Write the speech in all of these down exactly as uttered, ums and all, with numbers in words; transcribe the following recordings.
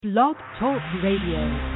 Blog Talk Radio.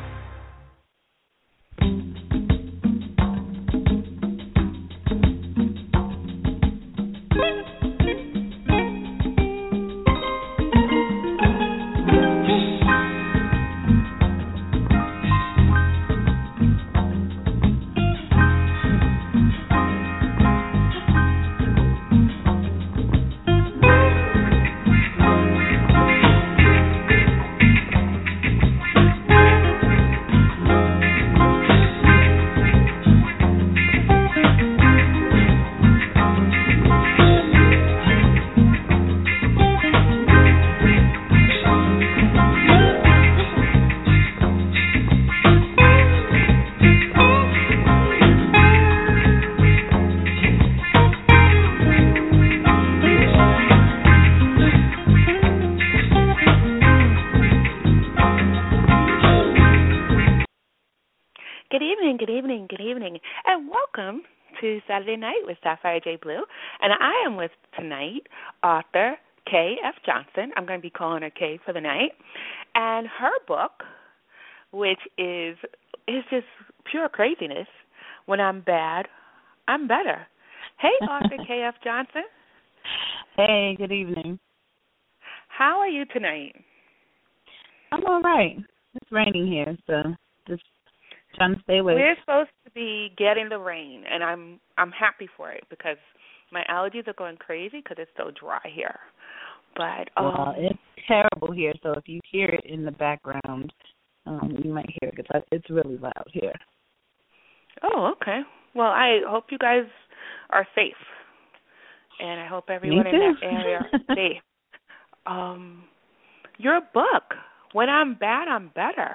Saturday Night with Sapphire J. Blue, and I am with tonight author K F. Johnson. I'm going to be calling her K for the night, and her book, which is is just pure craziness. When I'm bad, I'm better. Hey, author K F. Johnson. Hey, good evening. How are you tonight? I'm all right. It's raining here, so just trying to stay away. We're supposed to be getting the rain, and I'm I'm happy for it because my allergies are going crazy because it's so dry here. But um, well, it's terrible here, so if you hear it in the background, um, you might hear it because it's really loud here. Oh, okay. Well, I hope you guys are safe, and I hope everyone in that area is safe. Um, your book, When I'm Bad, I'm Better,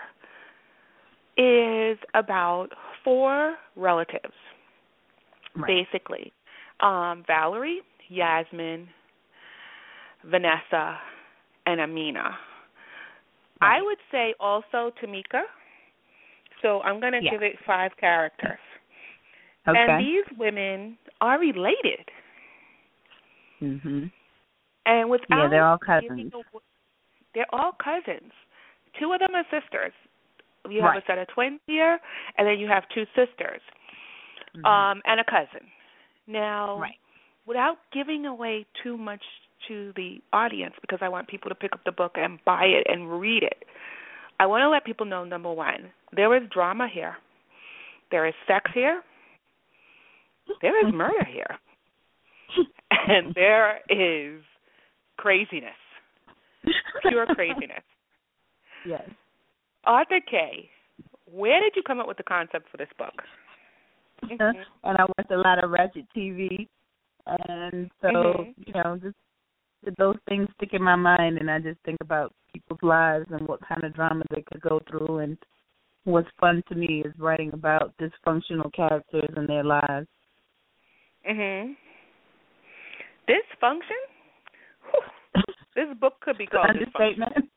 is about four relatives, right. basically. Um, Valerie, Yasmin, Vanessa, and Amina. Right. I would say also Tamika, so I'm going to yeah. give it five characters. Okay. And these women are related. Mm-hmm. And without yeah, they're all cousins. A, they're all cousins. Two of them are sisters. You have right. a set of twins here, and then you have two sisters mm-hmm. um, and a cousin. Now, right. without giving away too much to the audience, because I want people to pick up the book and buy it and read it, I want to let people know, number one, there is drama here. There is sex here. There is murder here. And there is craziness, pure craziness. Yes. Arthur K., where did you come up with the concept for this book? Mm-hmm. And I watched a lot of Ratchet T V, and so, mm-hmm. you know, just those things stick in my mind, and I just think about people's lives and what kind of drama they could go through, and what's fun to me is writing about dysfunctional characters and their lives. Mm-hmm. Dysfunction? Whew. This book could be called Dysfunction.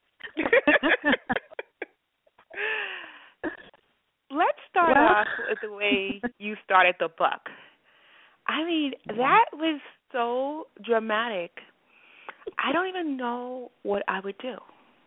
Let's start well. off with the way you started the book. I mean, that was so dramatic. I don't even know what I would do.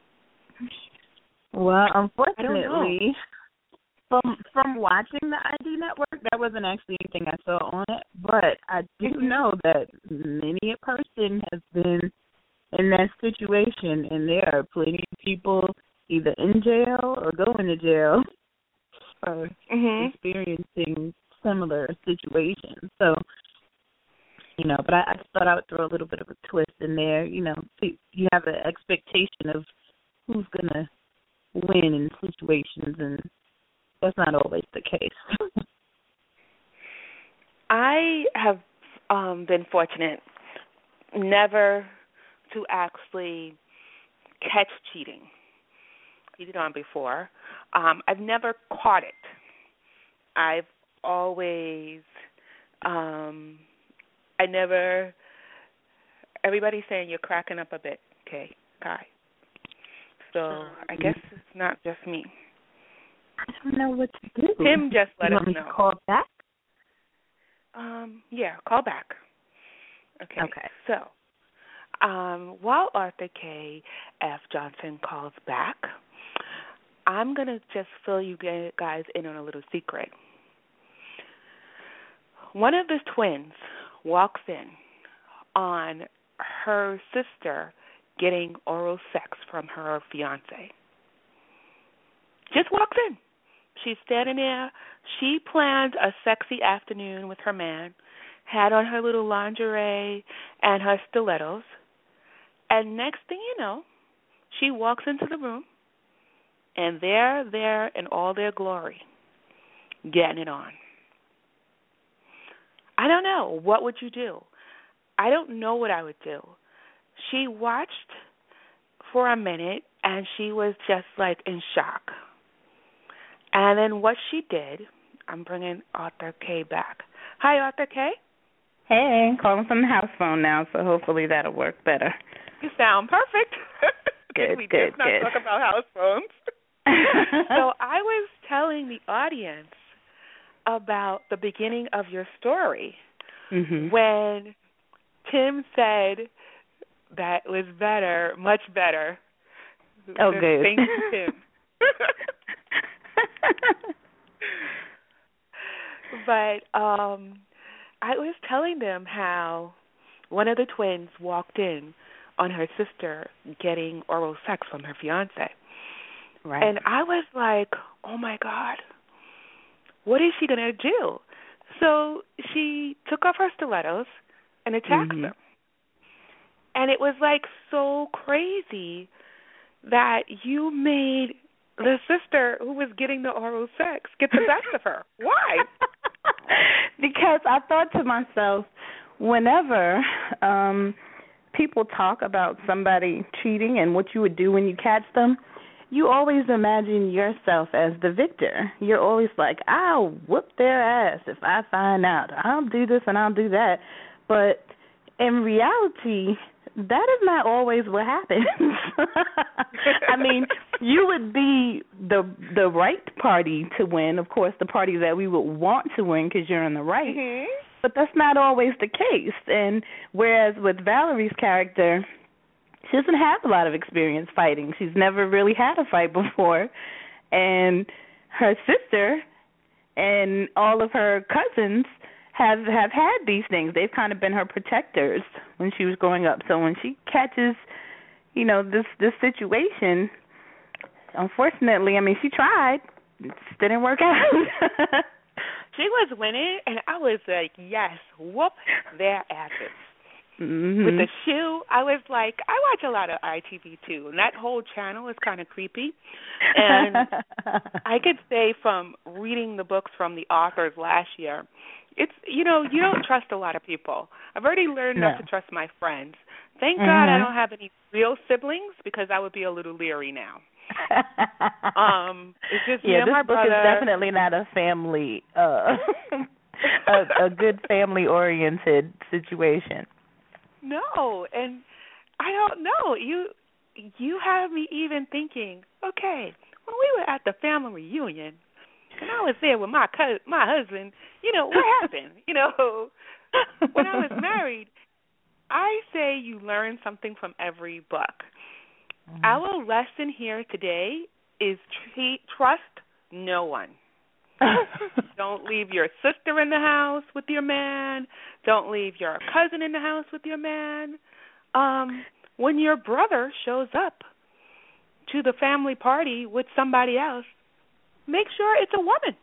Well, unfortunately, from from watching the I D Network, that wasn't actually anything I saw on it, but I do know that many a person has been in that situation, and there are plenty of people either in jail or going to jail for mm-hmm. experiencing similar situations. So, you know, but I, I thought I would throw a little bit of a twist in there. You know, you have an expectation of who's going to win in situations, and that's not always the case. I have um, been fortunate never to actually catch cheating. Cheated on before. Um, I've never caught it. I've always, um, I never, everybody's saying you're cracking up a bit, okay, Kai. So I guess it's not just me. I don't know what to do. Tim just let you us want me know. To call back? Um, yeah, call back. Okay. Okay. So Um, while Arthur K. F. Johnson calls back, I'm going to just fill you guys in on a little secret. One of the twins walks in on her sister getting oral sex from her fiance. Just walks in. She's standing there. She planned a sexy afternoon with her man, had on her little lingerie and her stilettos. And next thing you know, she walks into the room, and they're there in all their glory, getting it on. I don't know. What would you do? I don't know what I would do. She watched for a minute, and she was just like in shock. And then what she did, I'm bringing Arthur K. back. Hi, Arthur K. Hey, calling from the house phone now, so hopefully that'll work better. You sound perfect. Good, we good, did not good. talk about house phones. So I was telling the audience about the beginning of your story mm-hmm. when Tim said that was better, much better. Oh, good. Thank you, Tim. But um, I was telling them how one of the twins walked in on her sister getting oral sex from her fiance. Right. And I was like, oh, my God, what is she going to do? So she took off her stilettos and attacked mm-hmm. them. And it was, like, so crazy that you made the sister who was getting the oral sex get the best of her. Why? Because I thought to myself, whenever um, people talk about somebody cheating and what you would do when you catch them, you always imagine yourself as the victor. You're always like, I'll whoop their ass if I find out. I'll do this and I'll do that. But in reality, that is not always what happens. I mean, you would be the the right party to win, of course, the party that we would want to win because you're in the right. Mm-hmm. But that's not always the case. And whereas with Valerie's character, she doesn't have a lot of experience fighting. She's never really had a fight before. And her sister and all of her cousins have have had these things. They've kind of been her protectors when she was growing up. So when she catches, you know, this this situation, unfortunately, I mean, she tried. It just didn't work out. She was winning, and I was like, yes, whoop their asses. Mm-hmm. With the shoe, I was like, I watch a lot of I T V too, and that whole channel is kind of creepy. And I could say from reading the books from the authors last year, it's, you know, you don't trust a lot of people. I've already learned no. not to trust my friends. Thank mm-hmm. God I don't have any real siblings because I would be a little leery now. um, it's just yeah, me and this my book brother. is definitely not a family, uh, a, a good family-oriented situation. No, and I don't know. You you have me even thinking, okay, when we were at the family reunion, and I was there with my co- my husband, you know, what happened? You know, when I was married, I say you learn something from every book. Mm-hmm. Our lesson here today is treat, trust no one. Don't leave your sister in the house with your man. Don't leave your cousin in the house with your man. Um, when your brother shows up to the family party with somebody else, make sure it's a woman.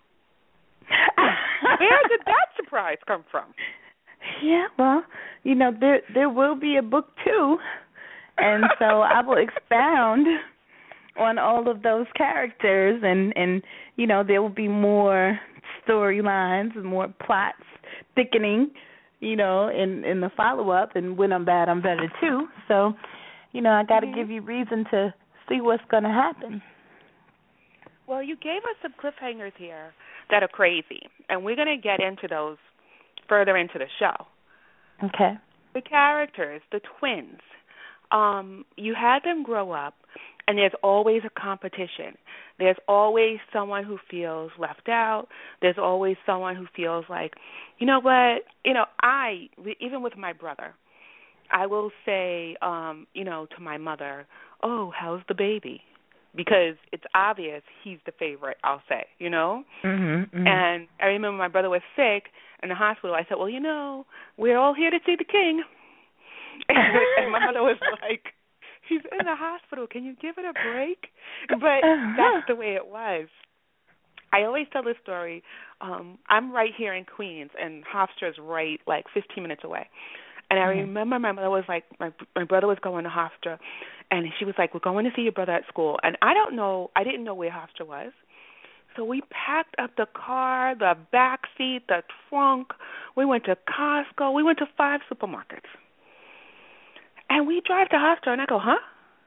Where did that surprise come from? Yeah, well, you know, there there will be a book two, and so I will expound on all of those characters, and, and you know, there will be more storylines and more plots thickening, you know, in, in the follow-up, and when I'm bad, I'm better too. So, you know, I got to mm-hmm. give you reason to see what's going to happen. Well, you gave us some cliffhangers here that are crazy, and we're going to get into those further into the show. Okay. The characters, the twins, um, you had them grow up, and there's always a competition. There's always someone who feels left out. There's always someone who feels like, you know what, you know, I, even with my brother, I will say, um, you know, to my mother, "Oh, how's the baby?" Because it's obvious he's the favorite, I'll say, you know? Mm-hmm, mm-hmm. And I remember my brother was sick in the hospital. I said, well, you know, we're all here to see the king. And my mother was like, he's in the hospital. Can you give it a break? But that's the way it was. I always tell this story. Um, I'm right here in Queens, and Hofstra's right like fifteen minutes away. And I remember my mother was like, my my brother was going to Hofstra, and she was like, we're going to see your brother at school. And I don't know, I didn't know where Hofstra was. So we packed up the car, the back seat, the trunk. We went to Costco. We went to five supermarkets. And we drive to Hofstra, and I go, huh?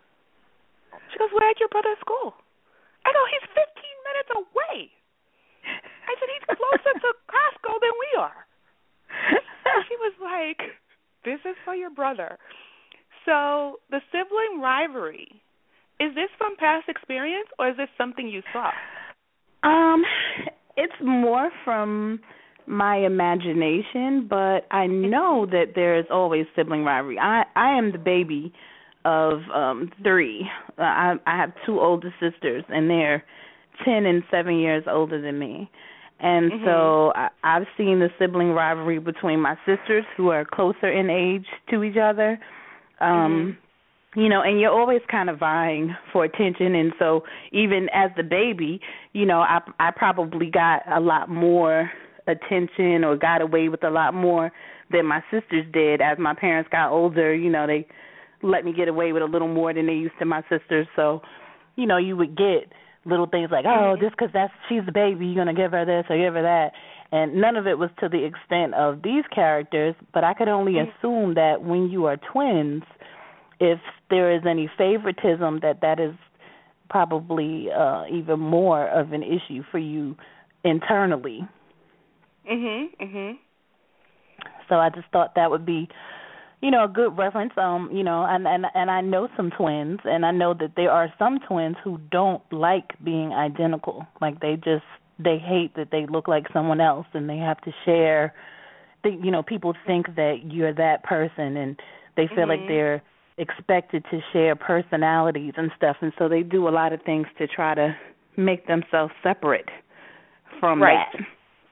She goes, we're at your brother's school. I go, he's fifteen minutes away. I said, he's closer to Costco than we are. And she was like, this is for your brother. So the sibling rivalry, is this from past experience, or is this something you saw? Um, it's more from my imagination, but I know that there is always sibling rivalry. I, I am the baby of um three. Uh, I, I have two older sisters, and they're ten and seven years older than me. And mm-hmm. so I, I've seen the sibling rivalry between my sisters, who are closer in age to each other. Um, mm-hmm. You know, and you're always kind of vying for attention. And so even as the baby, you know, I, I probably got a lot more attention or got away with a lot more than my sisters did. As my parents got older, you know, they let me get away with a little more than they used to my sisters. So, you know, you would get little things like, oh, just because that's she's the baby, you're going to give her this or give her that. And none of it was to the extent of these characters, but I could only mm-hmm. assume that when you are twins, if there is any favoritism, that that is probably uh, even more of an issue for you internally. Mhm, mhm. So I just thought that would be, you know, a good reference. Um, you know, and, and and I know some twins, and I know that there are some twins who don't like being identical. Like they just they hate that they look like someone else, and they have to share. They, you know, people think that you're that person, and they feel mm-hmm. like they're expected to share personalities and stuff, and so they do a lot of things to try to make themselves separate from right. that.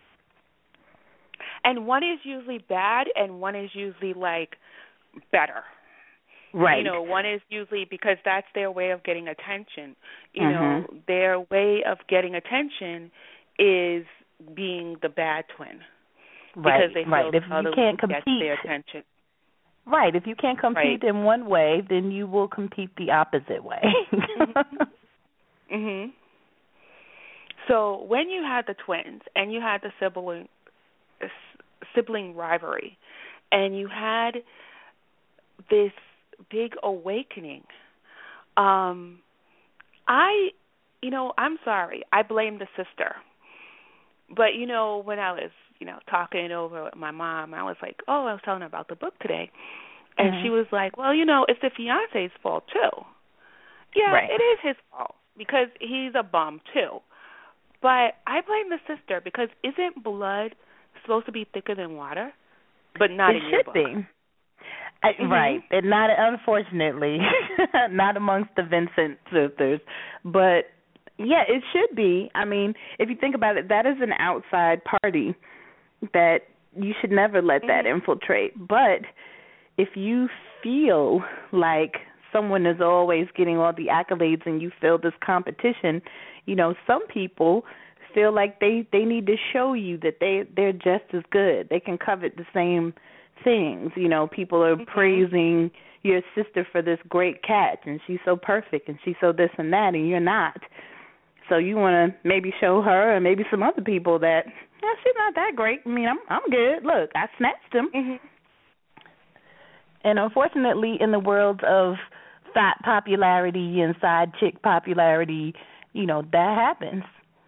And one is usually bad, and one is usually like better. Right. You know, one is usually because that's their way of getting attention. You mm-hmm. know, their way of getting attention is being the bad twin. Right. Because they feel right. If the other you can't compete, gets their attention. Right. If you can't compete right. in one way, then you will compete the opposite way. mm-hmm. mhm. So when you had the twins and you had the sibling sibling rivalry, and you had this big awakening, um, I, you know, I'm sorry, I blame the sister. But, you know, when I was, you know, talking it over with my mom, I was like, oh, I was telling her about the book today. And mm-hmm. she was like, well, you know, it's the fiance's fault, too. Yeah, right. it is his fault because he's a bum, too. But I blame the sister because isn't blood supposed to be thicker than water? But not it in your book. It should be. I, mm-hmm. Right. And not, unfortunately, not amongst the Vincent sisters. But, yeah, it should be. I mean, if you think about it, that is an outside party that you should never let that mm-hmm. infiltrate. But if you feel like someone is always getting all the accolades and you feel this competition, you know, some people feel like they, they need to show you that they, they're just as good. They can covet the same things. You know, people are mm-hmm. praising your sister for this great catch, and she's so perfect, and she's so this and that, and you're not. So you want to maybe show her and maybe some other people that, yeah, she's not that great. I mean, I'm I'm good. Look, I snatched him. Mm-hmm. And unfortunately, in the world of fat popularity and side chick popularity, you know, that happens.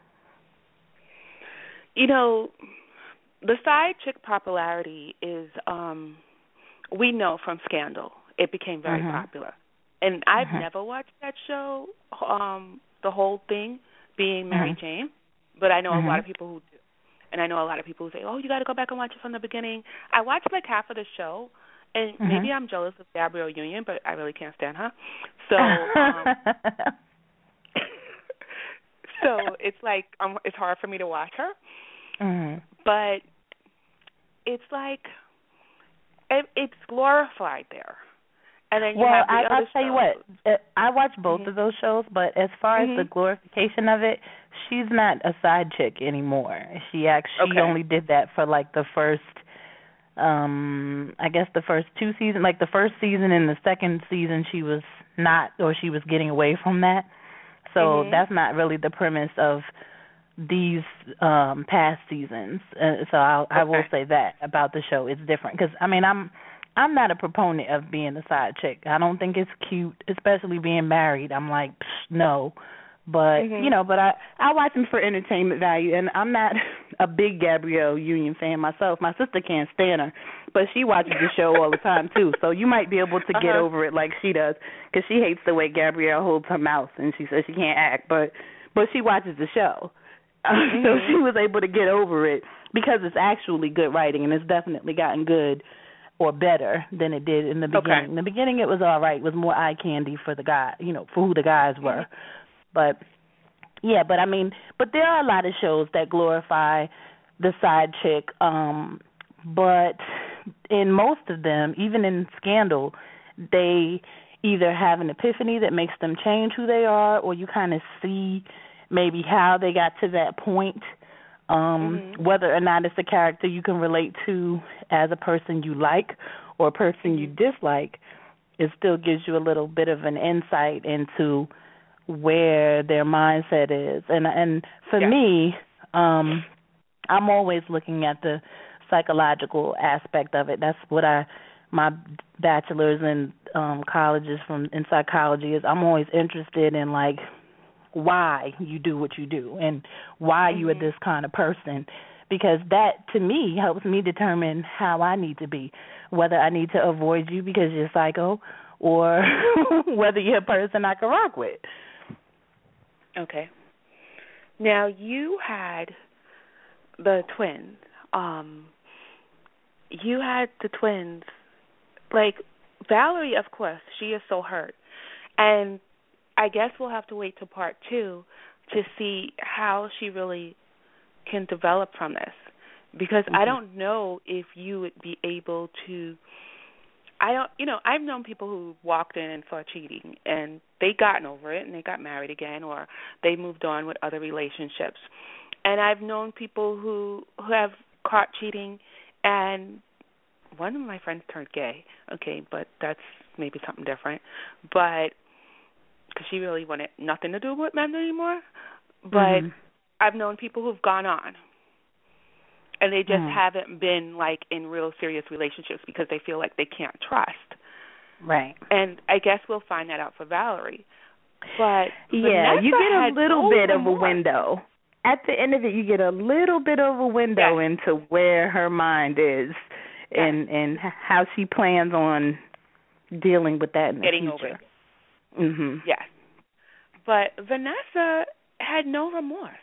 You know, the side chick popularity is, um, we know from Scandal, it became very mm-hmm. popular. And I've mm-hmm. never watched that show, um, the whole thing, being Mary mm-hmm. Jane, but I know mm-hmm. a lot of people who do. And I know a lot of people who say, oh, you got to go back and watch it from the beginning. I watched like half of the show, And Mhm. maybe I'm jealous of Gabrielle Union, but I really can't stand her. So, um, so it's like um, it's hard for me to watch her. Mhm. But it's like it, it's glorified there. And then you Well, have the I, other I'll tell you what. shows. uh, I watch both Mhm. of those shows, but as far as the Mhm. glorification of it, she's not a side chick anymore. She actually Okay. only did that for like the first, um, I guess the first two seasons. Like the first season and the second season, she was not, or she was getting away from that. So Mhm. that's not really the premise of these um past seasons. Uh, so I'll, I will Okay. say that about the show. It's different because I mean I'm I'm not a proponent of being a side chick. I don't think it's cute, especially being married. I'm like psh, no, but Mhm. you know, but I I watch them for entertainment value, and I'm not a big Gabrielle Union fan myself. My sister can't stand her, but she watches the show all the time too. So you might be able to get Uh-huh. over it like she does, because she hates the way Gabrielle holds her mouth and she says she can't act, but but she watches the show. Uh, Mhm. So she was able to get over it because it's actually good writing, and it's definitely gotten good or better than it did in the beginning. Okay. In the beginning, it was all right. It was more eye candy for the guy, you know, for who the guys were. Mhm. But yeah, but I mean, but there are a lot of shows that glorify the side chick. Um, but in most of them, even in Scandal, they either have an epiphany that makes them change who they are, or you kind of see maybe how they got to that point, um, Mhm. whether or not it's a character you can relate to as a person you like or a person you Mhm. dislike. It still gives you a little bit of an insight into where their mindset is. And and for Yeah. me, um, I'm always looking at the psychological aspect of it. That's what I my bachelor's in um colleges from in psychology is. I'm always interested in like why you do what you do and why you are Mhm. this kind of person, because that to me helps me determine how I need to be, whether I need to avoid you because you're psycho or whether you're a person I can rock with. Okay. Now you had the twins. Um, you had the twins. Like Valerie, of course, she is so hurt, and I guess we'll have to wait to part two to see how she really can develop from this, because I Mm-hmm. don't know if you would be able to. I don't, you know, I've known people who walked in and saw cheating and they gotten over it and they got married again, or they moved on with other relationships. And I've known people who who have caught cheating, and one of my friends turned gay. Okay, but that's maybe something different. But because she really wanted nothing to do with men anymore. But Mm-hmm. I've known people who've gone on, and they just Mm. haven't been like in real serious relationships because they feel like they can't trust. Right. And I guess we'll find that out for Valerie. But Yeah, Vanessa you get a had little no bit of a remorse. window. At the end of it, you get a little bit of a window Yes. into where her mind is and and how she plans on dealing with that in the Getting over future. it. Mhm. Yes. But Vanessa had no remorse.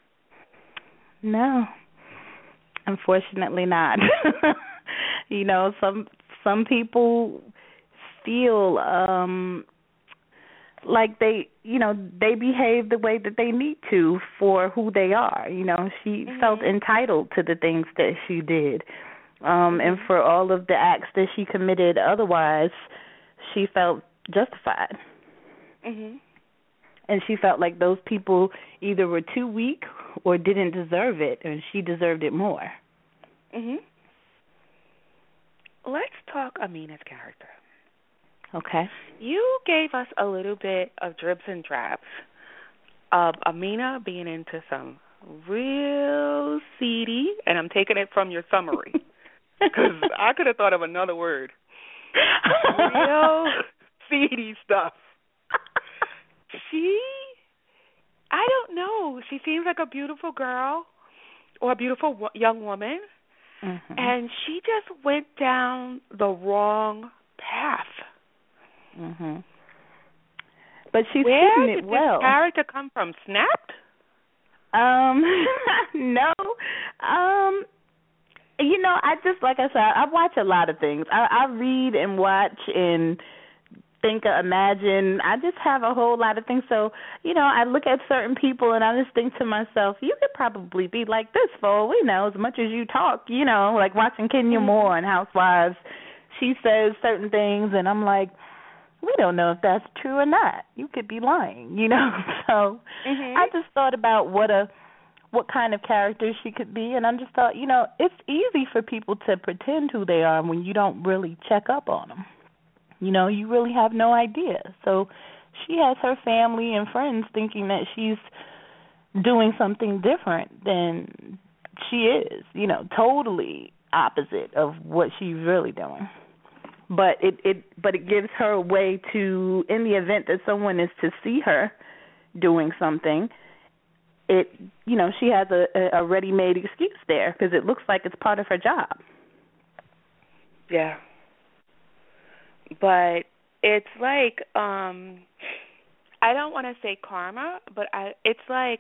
No. Unfortunately not. You know, some some people feel um like they, you know, they behave the way that they need to for who they are. You know, she Mhm. felt entitled to the things that she did. Um, and Mhm. for all of the acts that she committed otherwise, she felt justified. Mhm. And she felt like those people either were too weak or didn't deserve it, and she deserved it more. Mhm. Let's talk Amina's character. Okay. You gave us a little bit of dribs and drabs of Amina being into some real seedy, and I'm taking it from your summary because I could have thought of another word. Real seedy stuff. She, I don't know. She seems like a beautiful girl or a beautiful wo- young woman, Mm-hmm. and she just went down the wrong path. Mhm. But she's Where hidden it did well. this character come from? Snapped? Um, no. Um, You know, I just like I said, I watch a lot of things. I, I read and watch and think, imagine. I just have a whole lot of things. So, you know, I look at certain people and I just think to myself, you could probably be like this for all we know, as much as you talk. You know, like watching Kenya Moore and Housewives. She says certain things, and I'm like, we don't know if that's true or not. You could be lying, you know. So mm-hmm. I just thought about what a what kind of character she could be, and I just thought, you know, it's easy for people to pretend who they are when you don't really check up on them. You know, you really have no idea. So she has her family and friends thinking that she's doing something different than she is, you know, totally opposite of what she's really doing. But it, it but it gives her a way to, in the event that someone is to see her doing something, it, you know, she has a, a ready-made excuse there because it looks like it's part of her job. Yeah. But it's like, um, I don't want to say karma, but I, it's like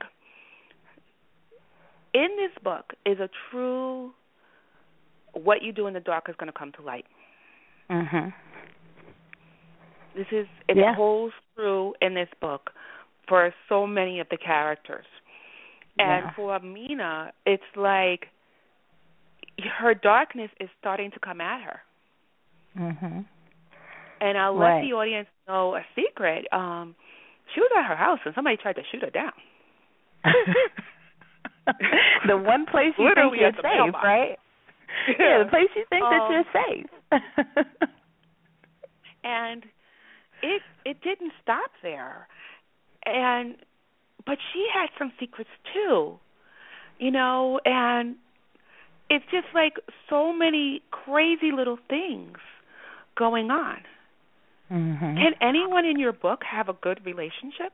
in this book is a true, what you do in the dark is going to come to light. Mhm. This is, it yeah. holds true in this book for so many of the characters. And yeah. for Amina, it's like her darkness is starting to come at her. Mhm. And I'll right. let the audience know a secret. Um, she was at her house and somebody tried to shoot her down. The one place you Literally think you're safe, right? Yeah. yeah, the place you think um, that you're safe. And it it didn't stop there. And but she had some secrets too, you know, and it's just like so many crazy little things going on. Mm-hmm. Can anyone in your book have a good relationship?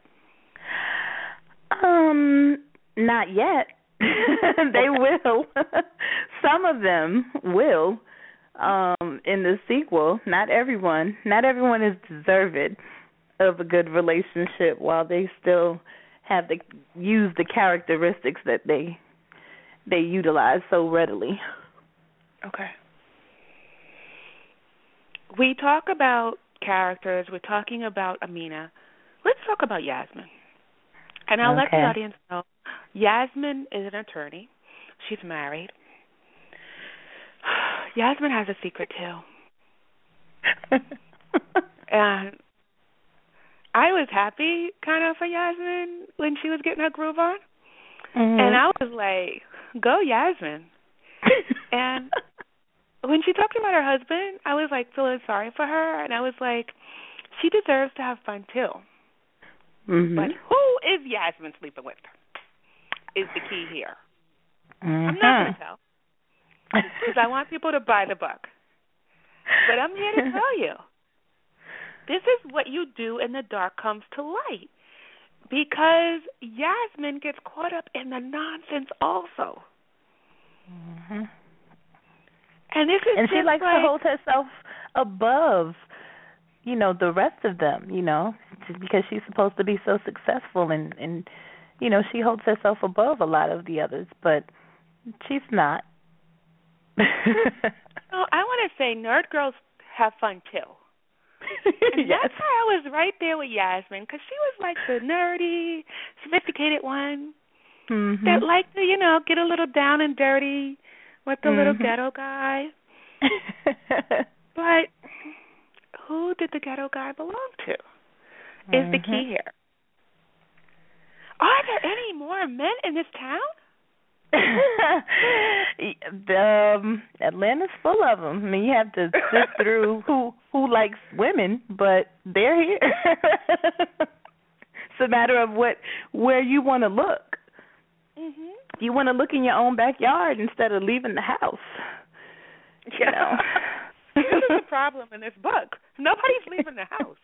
Um, not yet. They will. Some of them will. Um, in the sequel, not everyone. Not everyone is deserved of a good relationship while they still have to use the characteristics that they they utilize so readily. Okay. We talk about characters. We're talking about Amina. Let's talk about Yasmin. And I'll okay. let the audience know, Yasmin is an attorney. She's married. Yasmin has a secret, too. And I was happy, kind of, for Yasmin when she was getting her groove on. Mm-hmm. And I was like, go, Yasmin. And when she talked about her husband, I was, like, feeling sorry for her. And I was like, she deserves to have fun, too. Mm-hmm. But who is Yasmin sleeping with is the key here. Mm-hmm. I'm not going to tell because I want people to buy the book. But I'm here to tell you, this is what you do in the dark comes to light because Yasmin gets caught up in the nonsense also. Mm-hmm. And this is and just she likes like, to hold herself above, you know, the rest of them, you know, because she's supposed to be so successful and, and, you know, she holds herself above a lot of the others, but she's not. Oh, I want to say nerd girls have fun, too. And yes. that's why I was right there with Yasmin, because she was like the nerdy, sophisticated one mm-hmm. that liked to, you know, get a little down and dirty with the mm-hmm. little ghetto guy. But who did the ghetto guy belong to is mm-hmm. the key here. Are there any more men in this town? um, Atlanta's full of them. I mean, you have to sift through who who likes women, but they're here. It's a matter of what where you want to look. Mm-hmm. You want to look in your own backyard instead of leaving the house. Yeah. You know? This is the problem in this book. Nobody's leaving the house.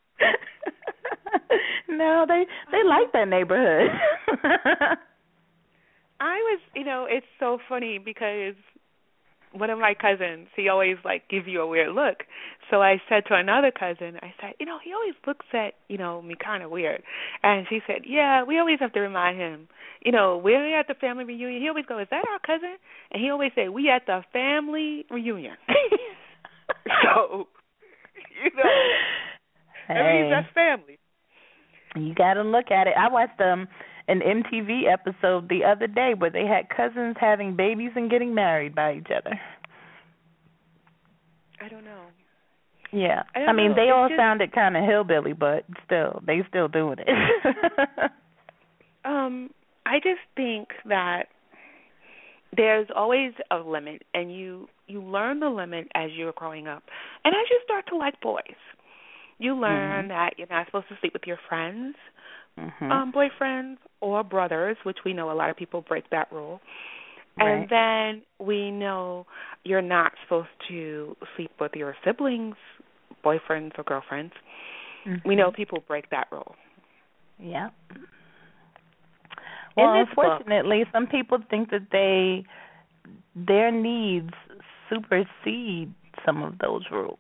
No, they they like that neighborhood. I was, you know, it's so funny because one of my cousins, he always like gives you a weird look. So I said to another cousin, I said, you know, he always looks at, you know, me kind of weird. And she said, yeah, we always have to remind him, you know, we're at the family reunion. He always goes, is that our cousin? And he always say, we at the family reunion. So, you know, hey, that means that's family. You got to look at it. I watched um an M T V episode the other day where they had cousins having babies and getting married by each other. I don't know. Yeah. I, I mean, know. they it's all just, sounded kind of hillbilly, but still, they still doing it. um, I just think that there's always a limit, and you, you learn the limit as you're growing up. And as you start to like boys, you learn mm-hmm. that you're not supposed to sleep with your friends, mm-hmm. um, boyfriends, or brothers, which we know a lot of people break that rule. Right. And then we know you're not supposed to sleep with your siblings, boyfriends, or girlfriends. Mm-hmm. We know people break that rule. Yeah. Well, In this unfortunately, book, some people think that they their needs supersede some of those rules.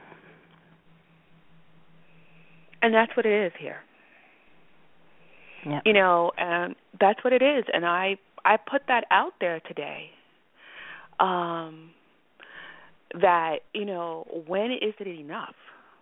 And that's what it is here. Yeah. You know, and that's what it is. And I, I put that out there today. Um, that, you know, when is it enough?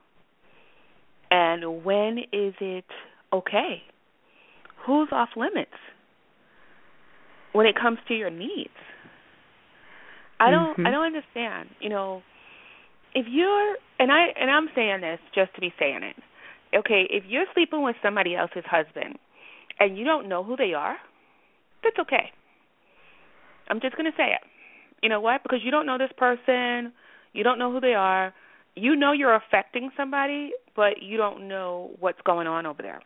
And when is it okay? Who's off limits when it comes to your needs? I don't mm-hmm. I don't understand. You know, if you're and I and I'm saying this just to be saying it. Okay, if you're sleeping with somebody else's husband and you don't know who they are, that's okay. I'm just going to say it. You know what? Because you don't know this person, you don't know who they are, you know you're affecting somebody, but you don't know what's going on over there.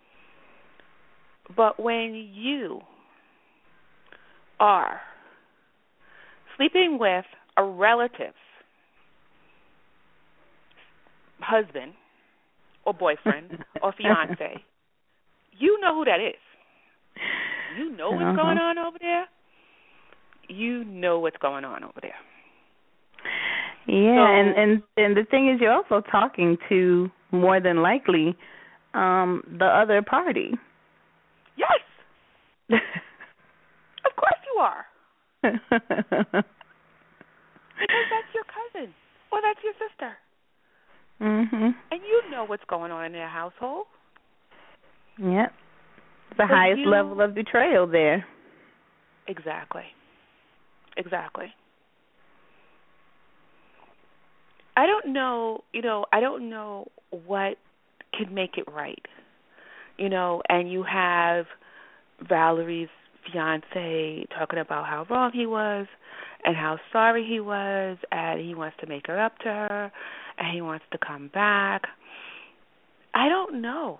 But when you are sleeping with a relative's husband or boyfriend or fiance, you know who that is. You know what's uh-huh. going on over there. You know what's going on over there. Yeah, so, and, and and the thing is, you're also talking to, more than likely, um, the other party. Yes. Of course you are. Because that's your cousin or that's your sister. Mhm. And you know what's going on in their household. Yep. The so highest you, level of betrayal there. Exactly. Exactly. I don't know, you know, I don't know what can make it right. You know, and you have Valerie's fiance talking about how wrong he was and how sorry he was, and he wants to make her up to her, and he wants to come back. I don't know.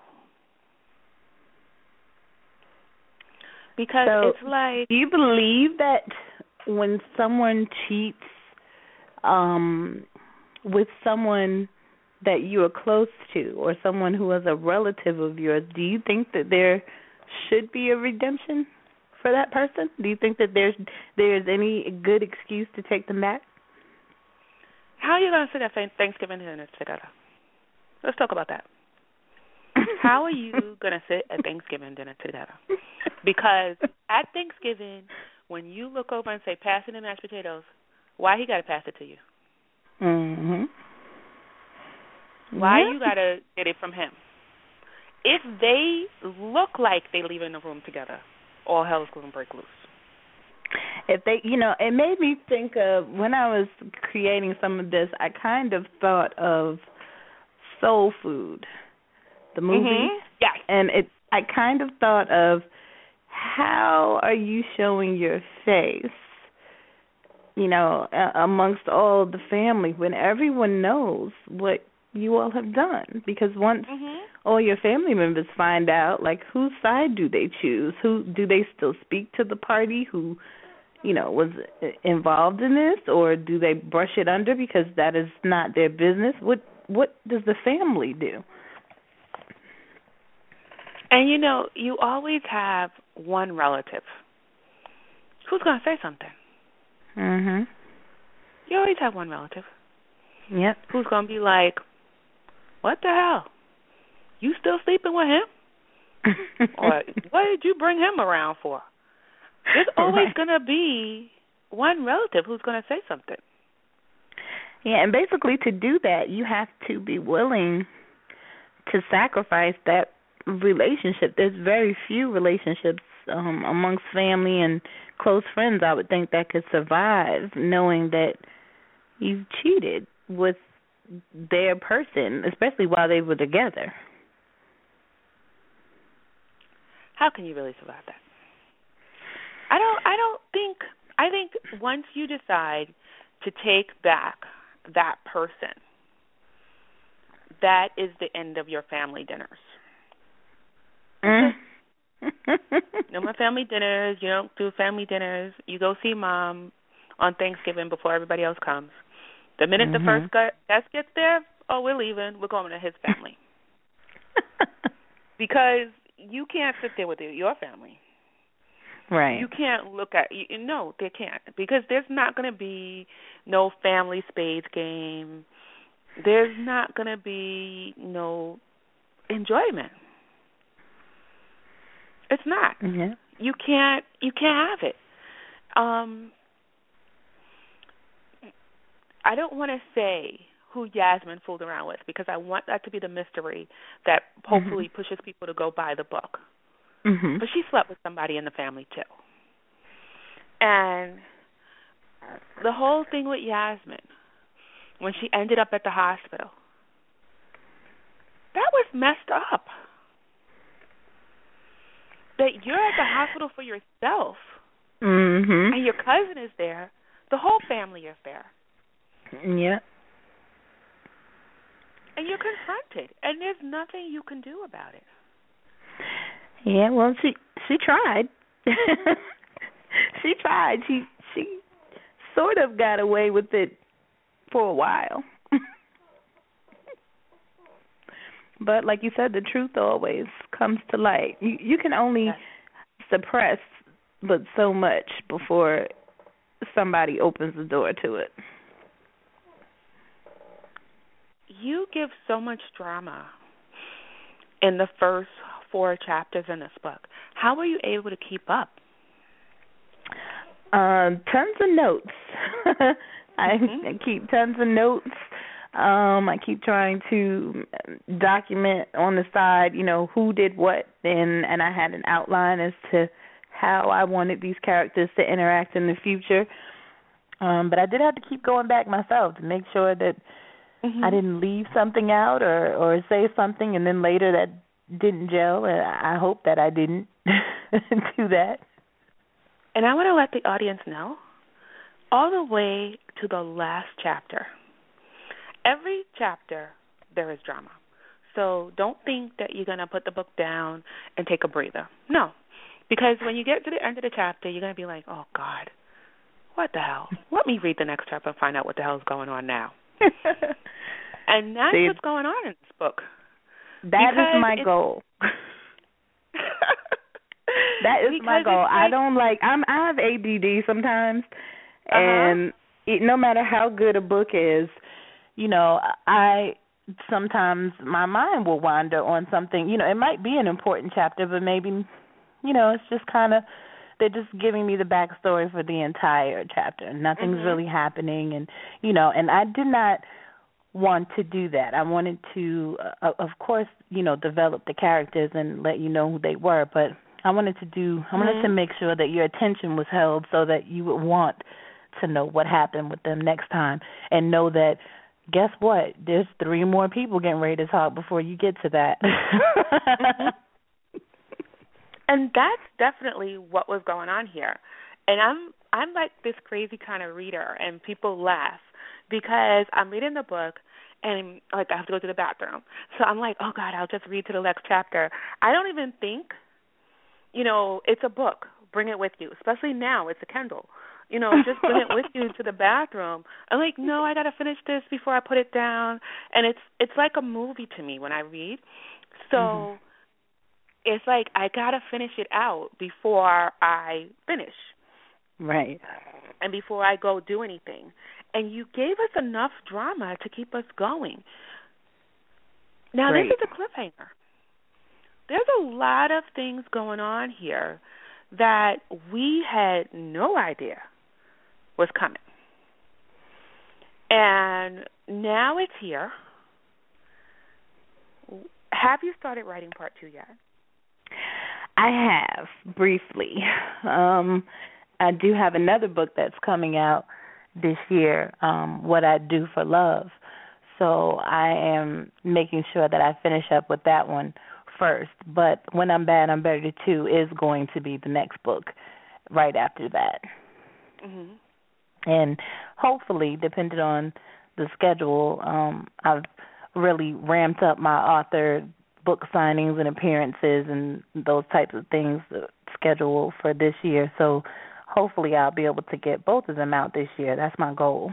Because so it's like... Do you believe that when someone cheats um, with someone that you are close to or someone who is a relative of yours, do you think that there should be a redemption for that person? Do you think that there's there's any good excuse to take them back? How are you going to sit at Thanksgiving dinner together? Let's talk about that. How are you going to sit at Thanksgiving dinner together? Because at Thanksgiving, when you look over and say, pass it the mashed potatoes, why he got to pass it to you? Mm-hmm. Why yeah. you got to get it from him? If they look like they leave in the room together, all hell's going to break loose. If they, you know, it made me think of, when I was creating some of this, I kind of thought of Soul Food, the movie. Mm-hmm. Yes. And it, I kind of thought of, how are you showing your face, you know, uh, amongst all the family when everyone knows what you all have done? Because once mm-hmm. all your family members find out, like, whose side do they choose? Who do they still speak to the party who, you know, was involved in this, or do they brush it under because that is not their business? What what does the family do? And, you know, you always have one relative who's going to say something. Mhm. You always have one relative. Yep. Who's going to be like, what the hell? You still sleeping with him? Or what did you bring him around for? There's always right. going to be one relative who's going to say something. Yeah, and basically to do that, you have to be willing to sacrifice that relationship. There's very few relationships um, amongst family and close friends, I would think, that could survive knowing that you've cheated with their person, especially while they were together. How can you really survive that? I don't I don't think I think once you decide to take back that person, that is the end of your family dinners. Mm. No more family dinners. You don't do family dinners. You go see mom on Thanksgiving before everybody else comes. The minute mm-hmm. the first guest gets there, oh, we're leaving. We're going to his family. Because you can't sit there with your family. Right. You can't look at you, no, they can't, because there's not going to be no family spades game. There's not going to be no enjoyment. It's not. Yeah. You can't. You can't have it. Um, I don't want to say who Yasmin fooled around with because I want that to be the mystery that hopefully mm-hmm. pushes people to go buy the book. Mm-hmm. But she slept with somebody in the family, too. And the whole thing with Yasmin, when she ended up at the hospital, that was messed up. That you're at the hospital for yourself, mm-hmm. and your cousin is there, the whole family is there. Yeah. And you're confronted, and there's nothing you can do about it. Yeah, well, she she tried. she tried. She she sort of got away with it for a while. But like you said, the truth always comes to light. You you can only yes. suppress but so much before somebody opens the door to it. You give so much drama in the first four chapters in this book. How were you able to keep up? Um, tons of notes. I, mm-hmm. I keep tons of notes. Um, I keep trying to document on the side, you know, who did what, and and I had an outline as to how I wanted these characters to interact in the future. Um, but I did have to keep going back myself to make sure that mm-hmm. I didn't leave something out or, or say something and then later that didn't gel. And I hope that I didn't do that. And I want to let the audience know, all the way to the last chapter, every chapter there is drama. So don't think that you're going to put the book down and take a breather. No, because when you get to the end of the chapter, you're going to be like, oh, God, what the hell? Let me read the next chapter and find out what the hell is going on now. And that's See, what's going on in this book. That is my goal. That is my goal. Like, I don't like, I'm, I have A D D sometimes, uh-huh. and it, no matter how good a book is, you know, I sometimes my mind will wander on something. You know, it might be an important chapter, but maybe, you know, it's just kind of, they're just giving me the backstory for the entire chapter. Nothing's mm-hmm. really happening, and, you know, and I did not want to do that. I wanted to, uh, of course, you know, develop the characters and let you know who they were, but I wanted to do, I wanted mm-hmm. to make sure that your attention was held so that you would want to know what happened with them next time and know that, guess what, there's three more people getting ready to talk before you get to that. mm-hmm. And that's definitely what was going on here. And I'm I'm like this crazy kind of reader, and people laugh because I'm reading the book and like I have to go to the bathroom. So I'm like, oh God, I'll just read to the next chapter. I don't even think, you know, it's a book. Bring it with you, especially now. It's a Kindle. You know, just bring it with you to the bathroom. I'm like, no, I got to finish this before I put it down. And it's it's like a movie to me when I read. So mm-hmm. it's like I got to finish it out before I finish. Right. And before I go do anything. And you gave us enough drama to keep us going. Now, Great. this is a cliffhanger. There's a lot of things going on here that we had no idea was coming. And now it's here. Have you started writing part two yet? I have, briefly. Um, I do have another book that's coming out this year, um, What I Do for Love. So I am making sure that I finish up with that one first. But When I'm Bad, I'm Better Too is going to be the next book right after that. Mm-hmm. And hopefully, depending on the schedule, um, I've really ramped up my author book signings and appearances and those types of things uh, scheduled for this year. So hopefully I'll be able to get both of them out this year. That's my goal.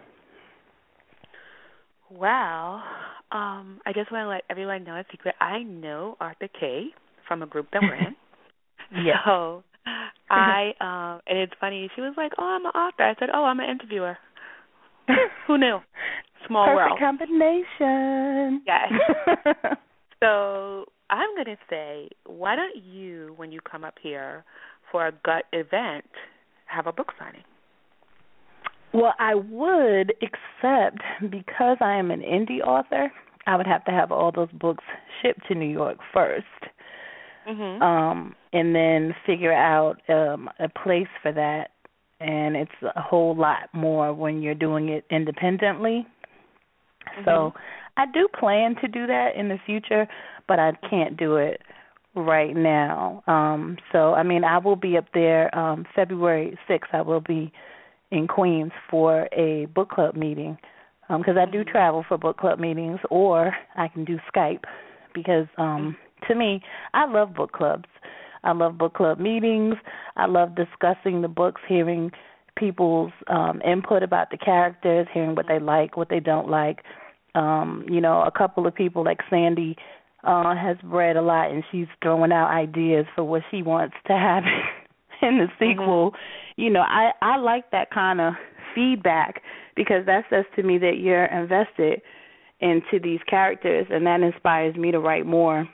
Well, um, I just want to let everyone know a secret. I know Arthur Kay from a group that we're in. Yes. So I, um, and it's funny, she was like, oh, I'm an author. I said, oh, I'm an interviewer. Who knew? Small Perfect world. combination. Yes. So I'm going to say, why don't you, when you come up here for a gut event, have a book signing? Well, I would, except because I am an indie author, I would have to have all those books shipped to New York first, mm-hmm. um, and then figure out um, a place for that. And it's a whole lot more when you're doing it independently. Mm-hmm. So I do plan to do that in the future, but I can't do it right now. Um, so, I mean, I will be up there um, February sixth. I will be in Queens for a book club meeting because um, I do travel for book club meetings, or I can do Skype because um, to me, I love book clubs. I love book club meetings. I love discussing the books, hearing people's um, input about the characters, hearing what they like, what they don't like. Um, you know, a couple of people like Sandy uh, has read a lot, and she's throwing out ideas for what she wants to happen in the sequel. Mm-hmm. You know, I, I like that kind of feedback because that says to me that you're invested into these characters, and that inspires me to write more.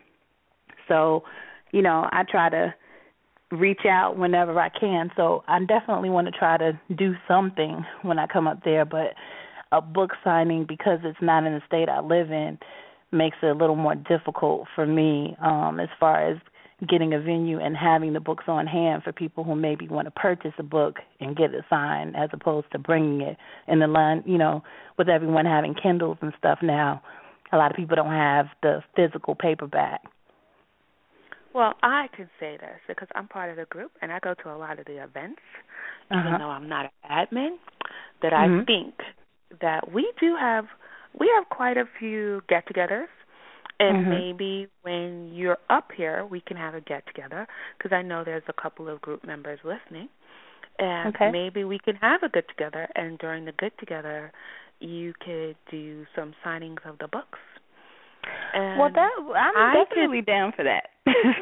So, you know, I try to reach out whenever I can. So I definitely want to try to do something when I come up there, but a book signing, because it's not in the state I live in, makes it a little more difficult for me um, as far as getting a venue and having the books on hand for people who maybe want to purchase a book and get it signed, as opposed to bringing it in the line. You know, with everyone having Kindles and stuff now, a lot of people don't have the physical paperback. Well, I can say this because I'm part of the group and I go to a lot of the events, uh-huh. even though I'm not an admin, that mm-hmm. I think that we do have, we have quite a few get-togethers, and mm-hmm. maybe when you're up here, we can have a get-together, because I know there's a couple of group members listening, and okay. maybe we can have a get-together, and during the get-together, you could do some signings of the books. And well, that I'm I definitely could, down for that.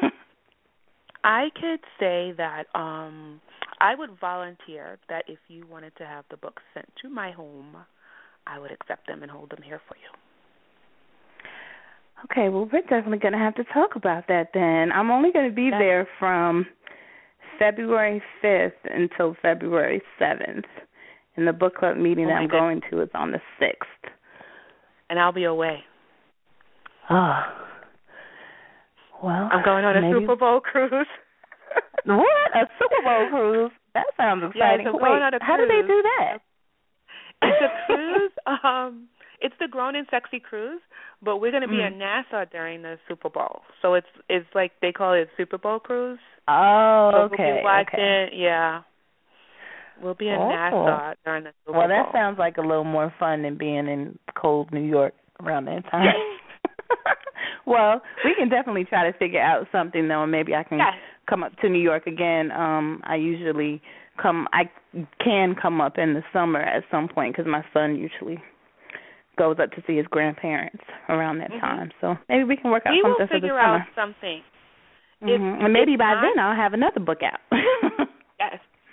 I could say that um, I would volunteer that if you wanted to have the books sent to my home, I would accept them and hold them here for you. Okay, well, we're definitely going to have to talk about that then. I'm only going to be That's, there from February fifth until February seventh, and the book club meeting oh that I'm goodness. going to is on the sixth. And I'll be away. Oh. Well, I'm going on a maybe... Super Bowl cruise. What? A Super Bowl cruise? That sounds exciting. Yes, I'm Wait, going on a how cruise. do they do that? It's a cruise. Um, it's the Grown and Sexy cruise, but we're going to be mm. at Nassau during the Super Bowl. So it's it's like they call it Super Bowl cruise. Oh, so okay. We'll be watching, okay. Yeah. We'll be in oh. Nassau during the Super well, Bowl. Well, that sounds like a little more fun than being in cold New York around that time. Yes. Well, we can definitely try to figure out something, though, and maybe I can yes. come up to New York again. Um, I usually come, I can come up in the summer at some point because my son usually goes up to see his grandparents around that mm-hmm. time. So maybe we can work out we something for the summer. We will figure out something. Mm-hmm. If, and maybe by not, then I'll have another book out. Yes. Hope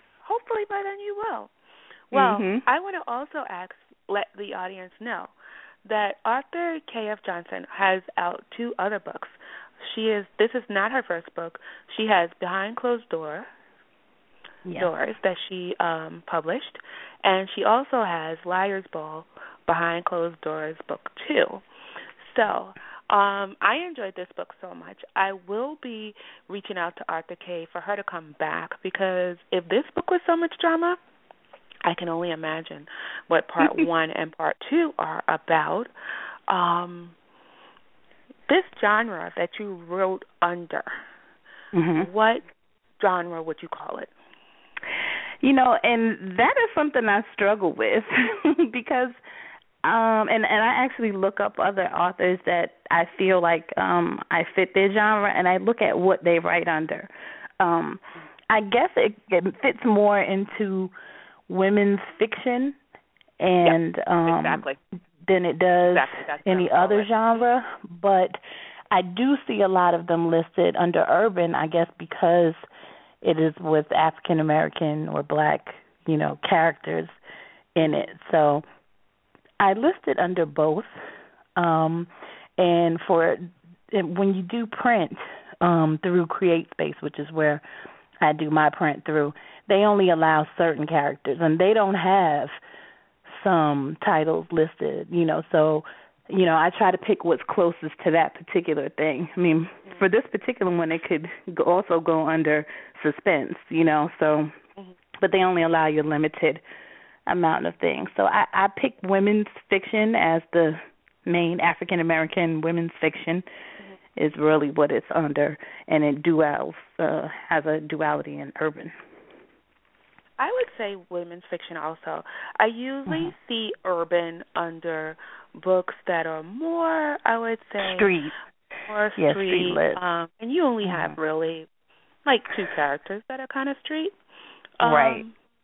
hopefully by then you will. Well, mm-hmm. I want to also ask, let the audience know that Author K F. Johnson has out two other books. She is. This is not her first book. She has Behind Closed Door, yes. Doors that she um, published, and she also has Liar's Ball, Behind Closed Doors, Book Two. So um, I enjoyed this book so much. I will be reaching out to Arthur K. for her to come back, because if this book was so much drama, I can only imagine what part one and part two are about. Um, this genre that you wrote under, mm-hmm. what genre would you call it? You know, and that is something I struggle with because, um, and, and I actually look up other authors that I feel like um, I fit their genre, and I look at what they write under. Um, I guess it, it fits more into women's fiction and yep, um exactly. than it does exactly. any other genre, but I do see a lot of them listed under urban, I guess because it is with African American or black, you know, characters in it. So I listed under both. Um and for when you do print um through CreateSpace, which is where I do my print through, they only allow certain characters, and they don't have some titles listed, you know, so, you know, I try to pick what's closest to that particular thing. I mean, mm-hmm. for this particular one, it could also go under suspense, you know, so, mm-hmm. but they only allow you a limited amount of things. So I, I picked women's fiction as the main African-American women's fiction. Is really what it's under, and it duals, uh, has a duality in urban. I would say women's fiction also. I usually mm-hmm. see urban under books that are more, I would say, street. More yeah, street. street lit. Um, and you only mm-hmm. have really like two characters that are kind of street. Um, right.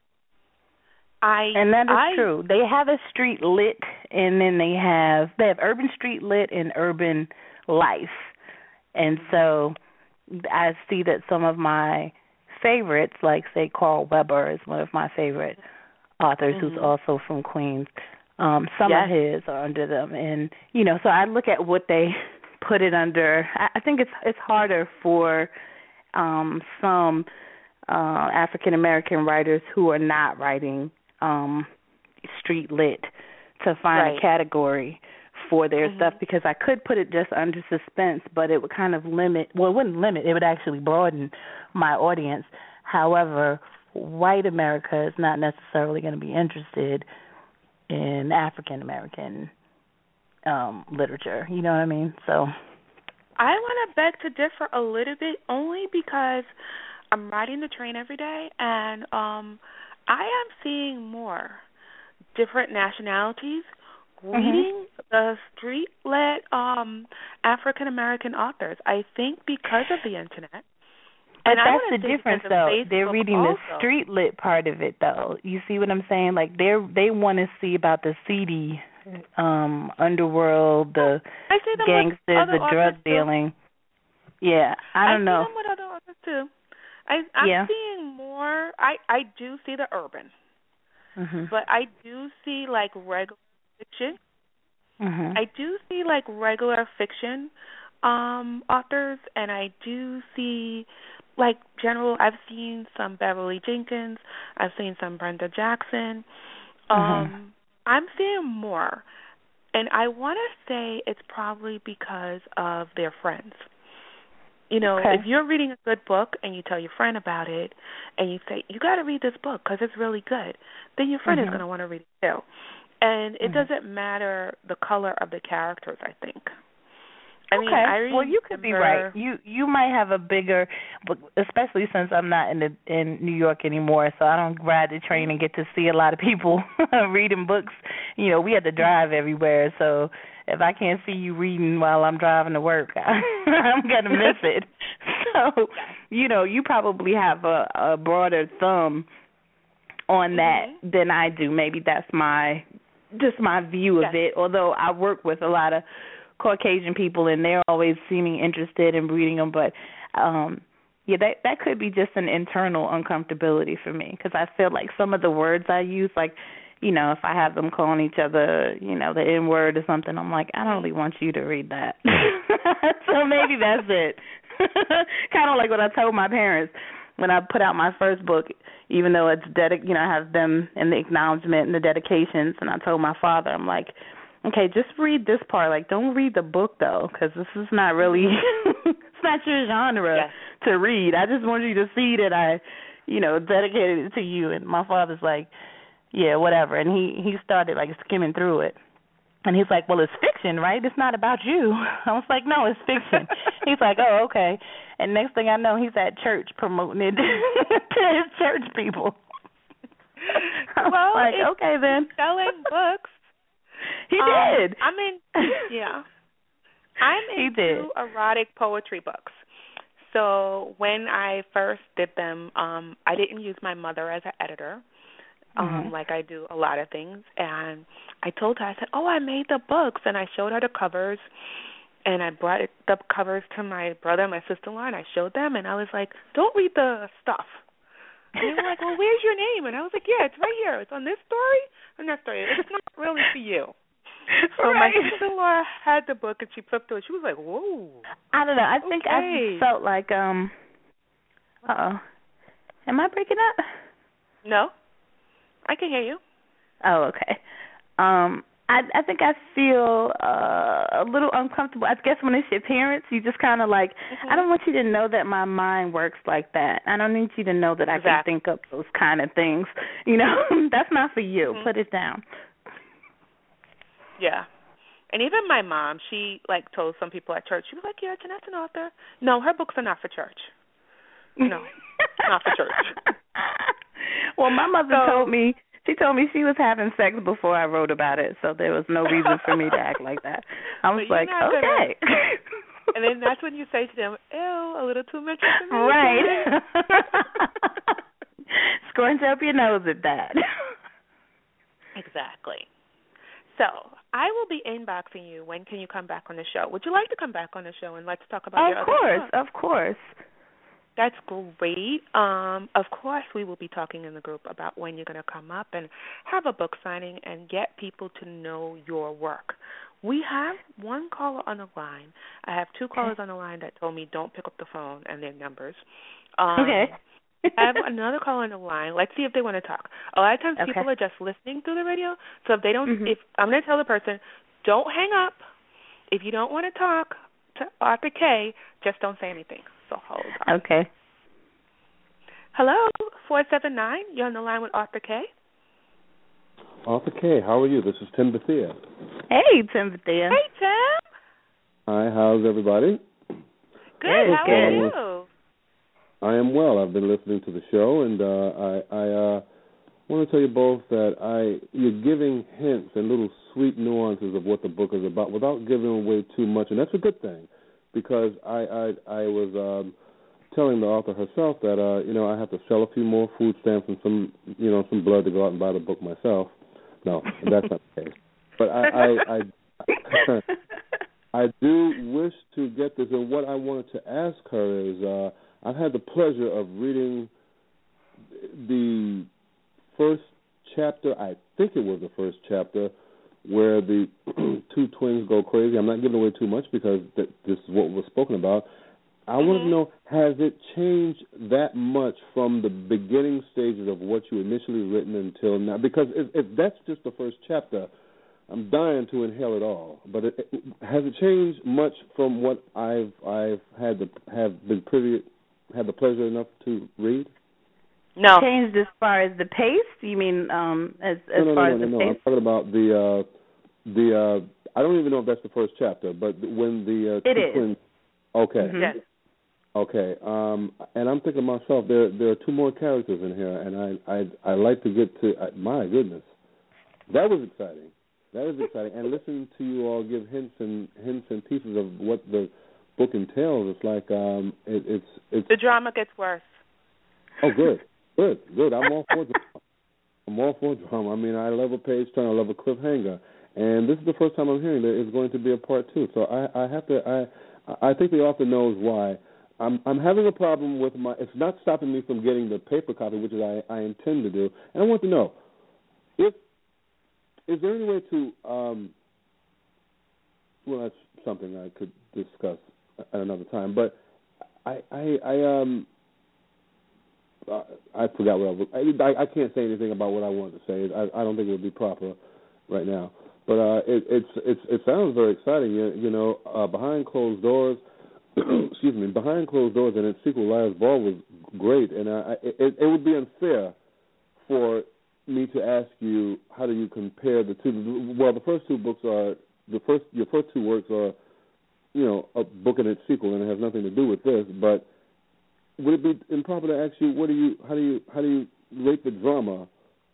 I And that is I, true. They have a street lit, and then they have they have urban street lit and urban life. And so I see that some of my favorites, like, say, Carl Weber is one of my favorite authors mm-hmm. who's also from Queens. Um, some yes. of his are under them. And, you know, so I look at what they put it under. I, I think it's it's harder for um, some uh, African-American writers who are not writing um, street lit to find right. a category for their mm-hmm. stuff, because I could put it just under suspense, but it would kind of limit, well, it wouldn't limit, it would actually broaden my audience. However, white America is not necessarily going to be interested in African-American um, literature, you know what I mean? So I want to beg to differ a little bit, only because I'm riding the train every day, and um, I am seeing more different nationalities reading mm-hmm. the street-lit um, African-American authors. I think because of the Internet. But and that's I the difference, though. Facebook They're reading also. the street-lit part of it, though. You see what I'm saying? Like, they they want to see about the seedy um, underworld, the I see them gangsters, the drug dealing. Too. Yeah, I don't I know. I see them with other authors, too. I, I'm yeah. seeing more. I, I do see the urban. Mm-hmm. But I do see, like, regular fiction. Mm-hmm. I do see, like, regular fiction um, authors, and I do see, like, general, I've seen some Beverly Jenkins. I've seen some Brenda Jackson. Um, mm-hmm. I'm seeing more. And I want to say it's probably because of their friends. You know, okay. if you're reading a good book and you tell your friend about it and you say, you got to read this book because it's really good, then your friend mm-hmm. is going to want to read it too. And it mm-hmm. doesn't matter the color of the characters, I think. I okay. mean, I well, you could be right. You you might have a bigger, especially since I'm not in the, in New York anymore, so I don't ride the train and get to see a lot of people reading books. You know, we have to drive everywhere, so if I can't see you reading while I'm driving to work, I'm going to miss it. So, you know, you probably have a, a broader thumb on that mm-hmm. than I do. Maybe that's my just my view of yes. it, although I work with a lot of Caucasian people, and they're always seeming interested in reading them. But um, Yeah, that that could be just an internal uncomfortability for me because I feel like some of the words I use, like, you know, if I have them calling each other, you know, the N word or something, I'm like, I don't really want you to read that. So maybe that's it. Kind of like what I told my parents when I put out my first book, even though it's dedic, you know, I have them in the acknowledgement and the dedications, and I told my father, I'm like, okay, just read this part. Like, don't read the book, though, because this is not really, it's not your genre yes. to read. I just want you to see that I, you know, dedicated it to you. And my father's like, yeah, whatever. And he, he started, like, skimming through it. And he's like, well, it's fiction, right? It's not about you. I was like, no, it's fiction. He's like, oh, okay. And next thing I know, he's at church promoting it to his church people. I was well, like, okay, then. Selling books. He um, did. I'm in, yeah. I'm into erotic poetry books. So when I first did them, um, I didn't use my mother as an editor, um, mm-hmm. like I do a lot of things. And I told her, I said, oh, I made the books. And I showed her the covers. And I brought it, the covers to my brother and my sister-in-law, and I showed them. And I was like, don't read the stuff. And they were like, well, where's your name? And I was like, yeah, it's right here. It's on this story and that story. It's not really for you. So right. my sister-in-law had the book, and she flipped through it. She was like, whoa. I don't know. I think okay. I felt like, um, uh-oh. Am I breaking up? No. I can hear you. Oh, okay. Um, I, I think I feel uh, a little uncomfortable. I guess when it's your parents, you just kind of like, mm-hmm. I don't want you to know that my mind works like that. I don't need you to know that exactly. I can think up those kind of things. You know, that's not for you. Mm-hmm. Put it down. Yeah. And even my mom, she, like, told some people at church, she was like, yeah, Jeanette's an author. No, her books are not for church. No, not for church. Well, my mother so, told me, she told me she was having sex before I wrote about it, so there was no reason for me to act like that. I was like, okay. Gonna, and then that's when you say to them, ew, a little too much information. Right. Scrunch up your nose at that. Exactly. So I will be inboxing you. When can you come back on the show? Would you like to come back on the show and let's talk about of your course, other stuff? Of course, of course. That's great. Um, of course, we will be talking in the group about when you're going to come up and have a book signing and get people to know your work. We have one caller on the line. I have two callers okay. on the line that told me don't pick up the phone and their numbers. Um, okay. I have another caller on the line. Let's see if they want to talk. A lot of times okay. people are just listening through the radio. So if they don't, mm-hmm. if I'm going to tell the person, don't hang up. If you don't want to talk to Arthur K., just don't say anything. So hold on. Okay. Hello, four seven nine. You're on the line with Arthur K. Arthur K., how are you? This is Tim Bethea. Hey, Tim Bethea. Hey, Tim. Hi, how's everybody? Good, hey, how are you? I am well. I've been listening to the show, and uh, I, I uh, want to tell you both that I you're giving hints and little sweet nuances of what the book is about without giving away too much, and that's a good thing, because I I, I was um, telling the author herself that uh, you know I have to sell a few more food stamps and some you know some blood to go out and buy the book myself. No, that's not the case. But I I, I, I do wish to get this, and what I wanted to ask her is. Uh, I've had the pleasure of reading the first chapter, I think it was the first chapter, where the two twins go crazy. I'm not giving away too much because th- this is what was spoken about. I mm-hmm. want to know, has it changed that much from the beginning stages of what you initially written until now? Because if, if that's just the first chapter, I'm dying to inhale it all. But it, it, has it changed much from what I've I've had the have been privy had the pleasure enough to read? No. Changed as far as the pace? You mean um, as as no, no, far no, as no, the no, pace? no. I'm talking about the uh, the. Uh, I don't even know if that's the first chapter, but when the uh, it two is. twins. Okay. Mm-hmm. Yes. Okay. Um, and I'm thinking to myself, there there are two more characters in here, and I I I like to get to. Uh, my goodness, that was exciting. That was exciting, and listening to you all give hints and hints and pieces of what the book entails, it's like um, it, it's it's. The drama gets worse. Oh, good, good, good. I'm all for drama. I'm all for drama. I mean, I love a page turn. I love a cliffhanger, and this is the first time I'm hearing that it's going to be a part two. So I, I have to. I, I think the author knows why I'm I'm having a problem with my. It's not stopping me from getting the paper copy, which is I, I intend to do. And I want to know if is there any way to. Um, well, that's something I could discuss at another time. But I I, I um. Uh, I forgot what I, was, I I can't say anything about what I wanted to say. I I don't think it would be proper right now. But uh, it it's it's it sounds very exciting. You, you know, uh, behind closed doors. excuse me. Behind closed doors, and its sequel, Liar's Ball, was great. And I, it it would be unfair for me to ask you how do you compare the two. Well, the first two books are the first. Your first two works are, you know, a book and its sequel, and it has nothing to do with this. But would it be improper to ask you what do you how do you how do you rate the drama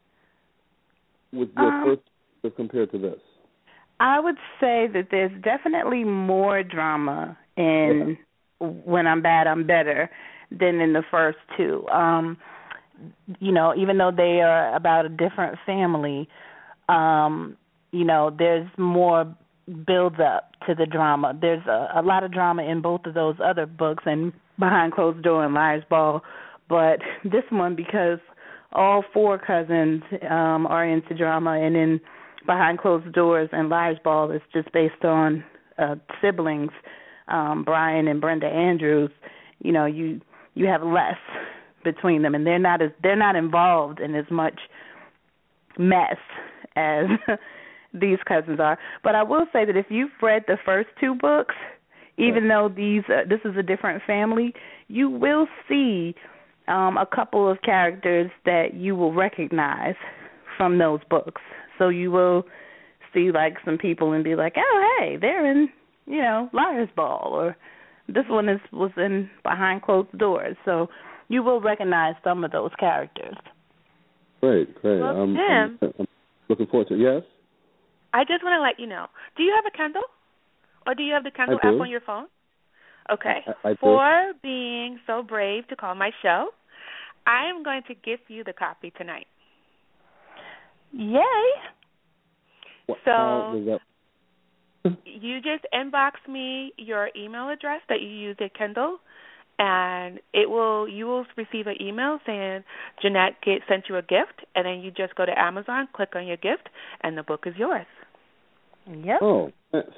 with your um, first as compared to this? I would say that there's definitely more drama in yeah. When I'm Bad, I'm Better than in the first two. Um, you know, even though they are about a different family, um, you know, there's more builds up to the drama. There's a, a lot of drama in both of those other books and Behind Closed Door and Liar's Ball, but this one, because all four cousins um, are into drama, and in Behind Closed Doors and Liar's Ball is just based on uh, siblings, um, Brian and Brenda Andrews. You know, you you have less between them, and they're not as they're not involved in as much mess as these cousins are. But I will say that if you've read the first two books, even though these uh, this is a different family, you will see um, a couple of characters that you will recognize from those books. So you will see like some people and be like, oh, hey, they're in, you know, Liar's Ball, or this one is was in Behind Closed Doors. So you will recognize some of those characters. Great, great. Well, I'm, Tim, I'm, I'm looking forward to it. Yes? I just want to let you know, do you have a Kindle? Or do you have the Kindle app on your phone? Okay. I, I For being so brave to call my show, I am going to gift you the copy tonight. Yay. What, so you just inbox me your email address that you used at Kindle, and it will you will receive an email saying Jeanette get, sent you a gift, and then you just go to Amazon, click on your gift, and the book is yours. Yep. Oh,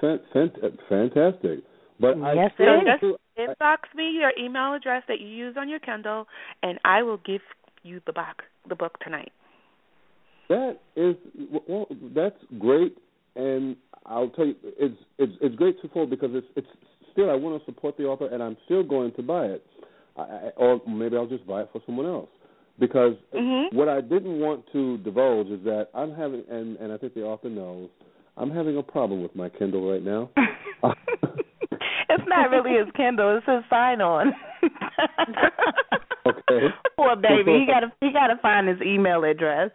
fantastic. But yes, I so just inbox me your email address that you use on your Kindle, and I will give you the book, the book tonight. That is, well, that's great, and I'll tell you, it's it's it's great twofold because it's it's still I want to support the author, and I'm still going to buy it, I, or maybe I'll just buy it for someone else. Because mm-hmm. what I didn't want to divulge is that I'm having, and, and I think the author knows, I'm having a problem with my Kindle right now. It's not really his Kindle; it's his sign-on. Okay. Poor baby, he got to he got to find his email address.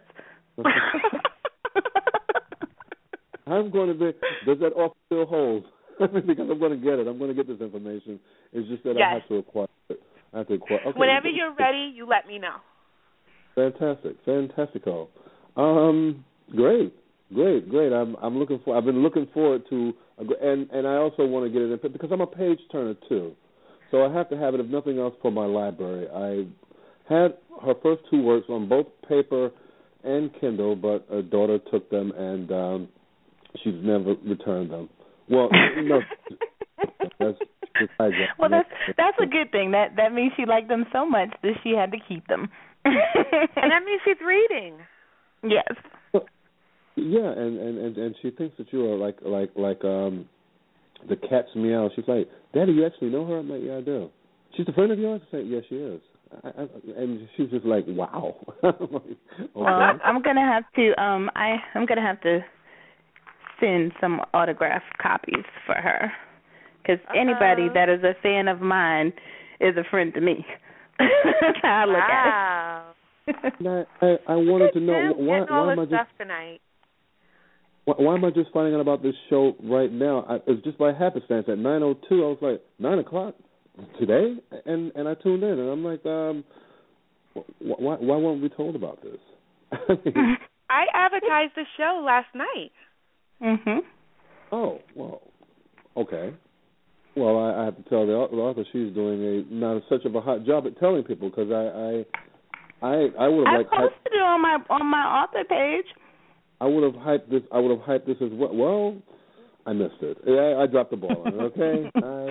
I'm going to be. Does that offer still hold? Because I'm going to get it. I'm going to get this information. It's just that yes. I have to acquire it. I have to acquire. Okay. Whenever you're ready, you let me know. Fantastic, fantastico. Um, great, great, great. I'm I'm looking for. I've been looking forward to, and and I also want to get it in because I'm a page turner too, so I have to have it if nothing else for my library. I had her first two works on both paper and Kindle, but her daughter took them and um, she's never returned them. Well, no. that's, well, that's that's a good thing. That that means she liked them so much that she had to keep them. And that means she's reading. Yes. Well, yeah, and, and, and, and she thinks that you are like like like um the cat's meow. She's like, Daddy, you actually know her? I'm like, yeah, I do. She's a friend of yours? I say, yes, she is. I, I, and she's just like, wow. Like, okay. Well, I'm gonna have to um I I'm gonna have to send some autographed copies for her because uh-huh. anybody that is a fan of mine is a friend to me. That's how I look wow. at it. I, I, I wanted to know why, all why am I stuff just tonight. Why, why am I just finding out about this show right now? I, it's just by happenstance. At nine oh two, I was like, nine o'clock today, and and I tuned in, and I'm like, um, why why weren't we told about this? I advertised the show last night. Mhm. Oh well, okay. Well, I, I have to tell the author she's doing a not such of a hot job at telling people because I I I, I would have I like posted it on my on my author page. I would have hyped this. I would have hyped this as well. Well, I missed it. I, I dropped the ball on it. Okay,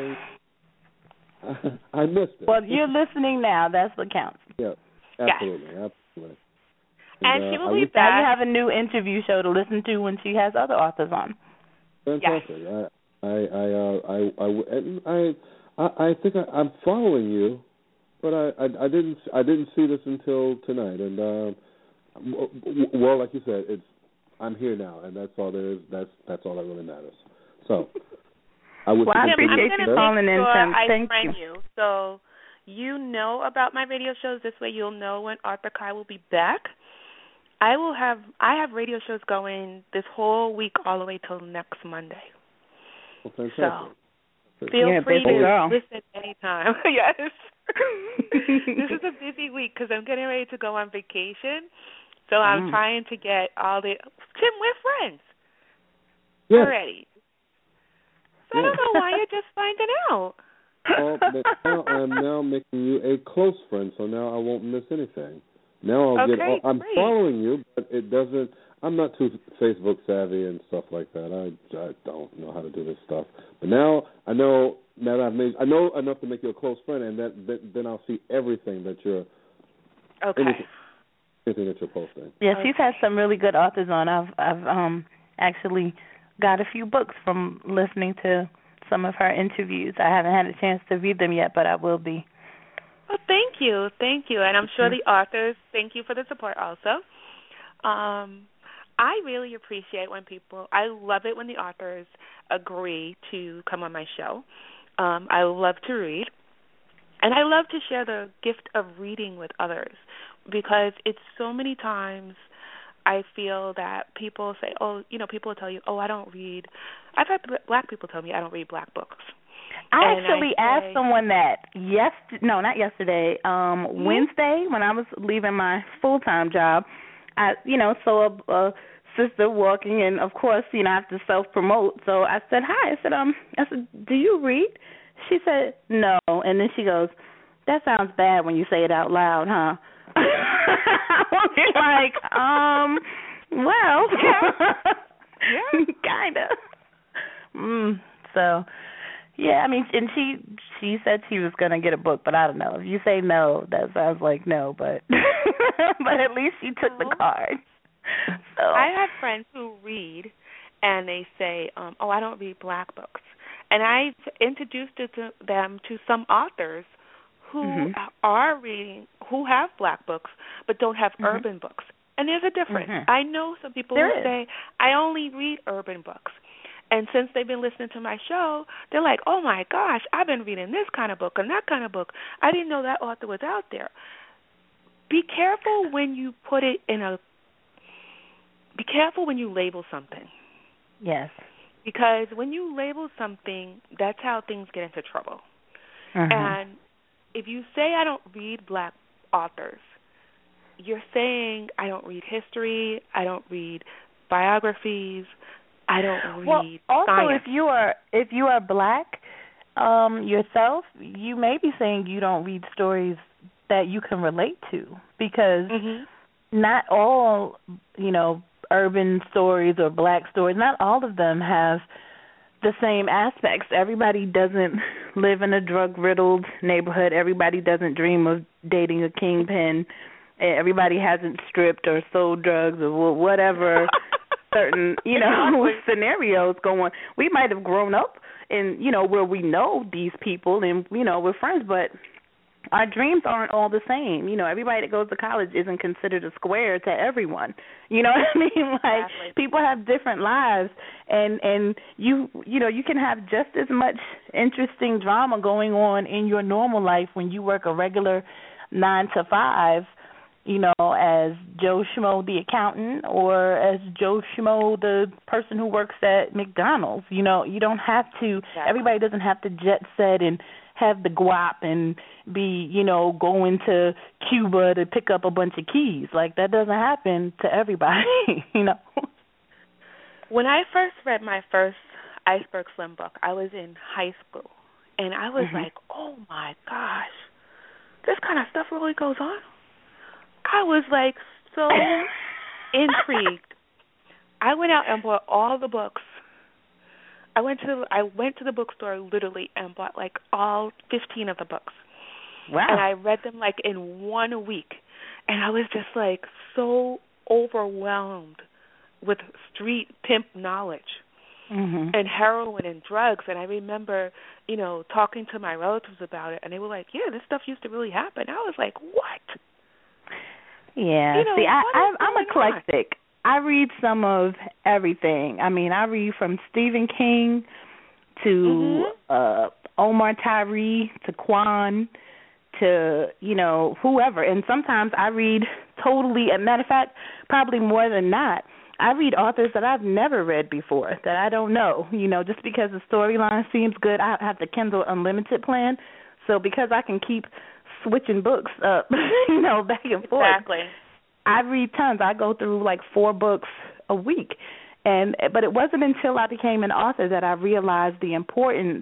I I missed it. Well, you're listening now. That's what counts. Yeah, absolutely, yes. absolutely. And, and she uh, will be wish, back. Now you have a new interview show to listen to when she has other authors on. Fantastic. Yes. I I I uh, I, I I I I think I, I'm following you, but I, I I didn't I didn't see this until tonight. And uh, well, like you said, it's I'm here now, and that's all there is. That's that's all that really matters. So I would. Well, I appreciate you calling in, Tim. Thank I you. you. So you know about my radio shows. This way, you'll know when Arthur Kai will be back. I will have I have radio shows going this whole week all the way till next Monday. Well, fantastic. So feel yeah, free to girl. listen anytime. Yes. This is a busy week because I'm getting ready to go on vacation. So I'm mm. trying to get all the Tim, we're friends yes. already. So yes. I don't know why you're just finding out. Oh, but now I'm now making you a close friend, so now I won't miss anything. Now I'll okay, get. All, I'm great. following you, but it doesn't. I'm not too Facebook savvy and stuff like that. I, I don't know how to do this stuff. But now I know. Now that I've made, I know enough to make you a close friend, and that, that then I'll see everything that you're. Okay. Anything, anything that you're posting. Yeah, she's had some really good authors on. I've I've um actually got a few books from listening to some of her interviews. I haven't had a chance to read them yet, but I will be. Well, thank you, thank you, and I'm sure the authors thank you for the support also. Um, I really appreciate when people. I love it when the authors agree to come on my show. Um, I love to read, and I love to share the gift of reading with others because it's so many times I feel that people say, oh, you know, people will tell you, oh, I don't read. I've had black people tell me I don't read black books. I and actually I say, asked someone that yes, no, not yesterday, um, mm-hmm. Wednesday when I was leaving my full-time job. I, you know, saw a, a sister walking, and of course, you know, I have to self-promote. So I said, hi. I said, um, I said, do you read? She said, no. And then she goes, that sounds bad when you say it out loud, huh? I'm like, um, well, yeah, yeah. kind of. Mm, so, yeah, I mean, and she she said she was going to get a book, but I don't know. If you say no, that sounds like no, but but at least she took the card. So I have friends who read, and they say, um, oh, I don't read black books. And I've introduced it to them to some authors who mm-hmm. are reading, who have black books, but don't have mm-hmm. urban books. And there's a difference. Mm-hmm. I know some people there who is. say, I only read urban books. And since they've been listening to my show, they're like, oh, my gosh, I've been reading this kind of book and that kind of book. I didn't know that author was out there. Be careful when you put it in a – be careful when you label something. Yes. Because when you label something, that's how things get into trouble. Mm-hmm. And if you say I don't read black authors, you're saying I don't read history, I don't read biographies, I don't read well, also, science. if you are if you are black um, yourself, you may be saying you don't read stories that you can relate to because mm-hmm. not all, you know, urban stories or black stories, not all of them have the same aspects. Everybody doesn't live in a drug-riddled neighborhood. Everybody doesn't dream of dating a kingpin. Everybody hasn't stripped or sold drugs or whatever certain, you know, scenarios go on. We might have grown up in, you know, where we know these people and, you know, we're friends, but our dreams aren't all the same. You know, everybody that goes to college isn't considered a square to everyone. You know what I mean? Like, exactly. People have different lives, and, and you, you know, you can have just as much interesting drama going on in your normal life when you work a regular nine to five, you know, as Joe Schmo the accountant or as Joe Schmo the person who works at McDonald's. You know, you don't have to, exactly. everybody doesn't have to jet set and have the guap and be, you know, going to Cuba to pick up a bunch of keys. Like, that doesn't happen to everybody, you know. When I first read my first Iceberg Slim book, I was in high school. And I was mm-hmm. like, oh, my gosh, this kind of stuff really goes on? I was, like, so intrigued. I went out and bought all the books. I went to the, I went to the bookstore literally and bought, like, all fifteen of the books. Wow. And I read them, like, in one week. And I was just, like, so overwhelmed with street pimp knowledge. Mm-hmm. And heroin and drugs. And I remember, you know, talking to my relatives about it, and they were like, yeah, this stuff used to really happen. I was like, what? Yeah. You know, See, I, I, I'm I'm eclectic. On? I read some of everything. I mean, I read from Stephen King to mm-hmm. uh, Omar Tyree to Quan to, you know, whoever. And sometimes I read totally, as a matter of fact, probably more than not, I read authors that I've never read before, that I don't know. You know, just because the storyline seems good, I have the Kindle Unlimited plan. So because I can keep switching books up, you know, back and forth. Exactly. I read tons. I go through like four books a week. And but it wasn't until I became an author that I realized the importance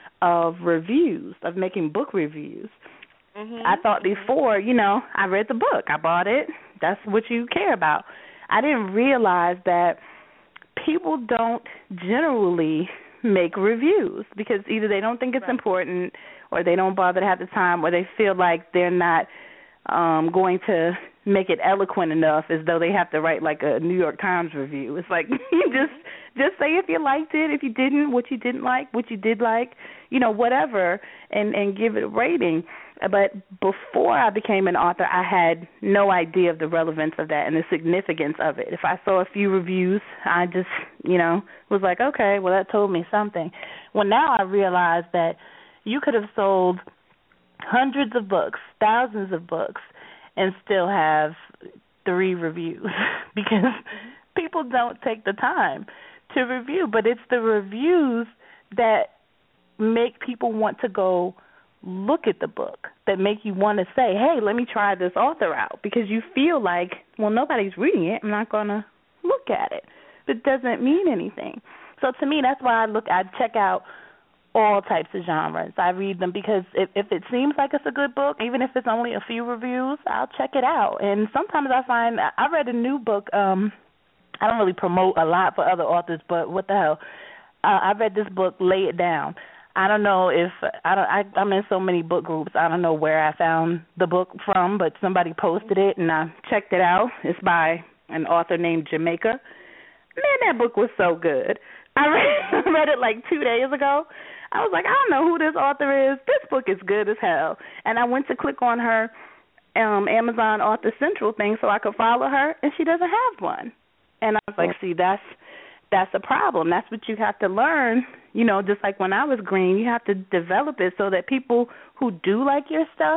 of reviews, of making book reviews. Mm-hmm. I thought before, you know, I read the book, I bought it, that's what you care about. I didn't realize that people don't generally make reviews because either they don't think it's right. important or they don't bother to have the time or they feel like they're not um, going to make it eloquent enough as though they have to write like a New York Times review. It's like you just just say if you liked it, if you didn't, what you didn't like, what you did like, you know, whatever, and, and give it a rating. But before I became an author, I had no idea of the relevance of that and the significance of it. If I saw a few reviews, I just, you know, was like, okay, well, that told me something. Well, now I realize that you could have sold hundreds of books, thousands of books, and still have three reviews because people don't take the time to review. But it's the reviews that make people want to go look at the book, that make you want to say, hey, let me try this author out, because you feel like, well, nobody's reading it, I'm not going to look at it. It doesn't mean anything. So to me, that's why I look, I check out all types of genres. I read them because if, if it seems like it's a good book, even if it's only a few reviews, I'll check it out. And sometimes I find, I read a new book, um, I don't really promote a lot for other authors, but what the hell, uh, I read this book, Lay It Down. I don't know if I don't. I, I'm in so many book groups. I don't know where I found the book from, but somebody posted it and I checked it out. It's by an author named Jamaica. Man, that book was so good. I read, read it like two days ago. I was like, I don't know who this author is. This book is good as hell. And I went to click on her um, Amazon Author Central thing so I could follow her, and she doesn't have one. And I was like, see, that's that's a problem. That's what you have to learn. You know, just like when I was green, you have to develop it so that people who do like your stuff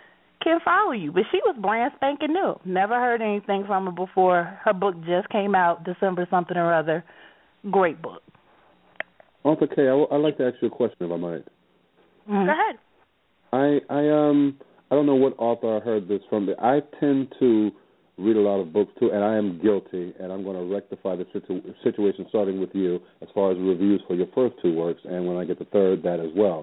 can follow you. But she was brand spanking new. Never heard anything from her before. Her book just came out December something or other. Great book. Author K, I w- I'd like to ask you a question, if I might. Mm-hmm. Go ahead. I I um I don't know what author I heard this from, but I tend to read a lot of books too, and I am guilty, and I'm going to rectify the situ- situation starting with you as far as reviews for your first two works, and when I get the third, that as well.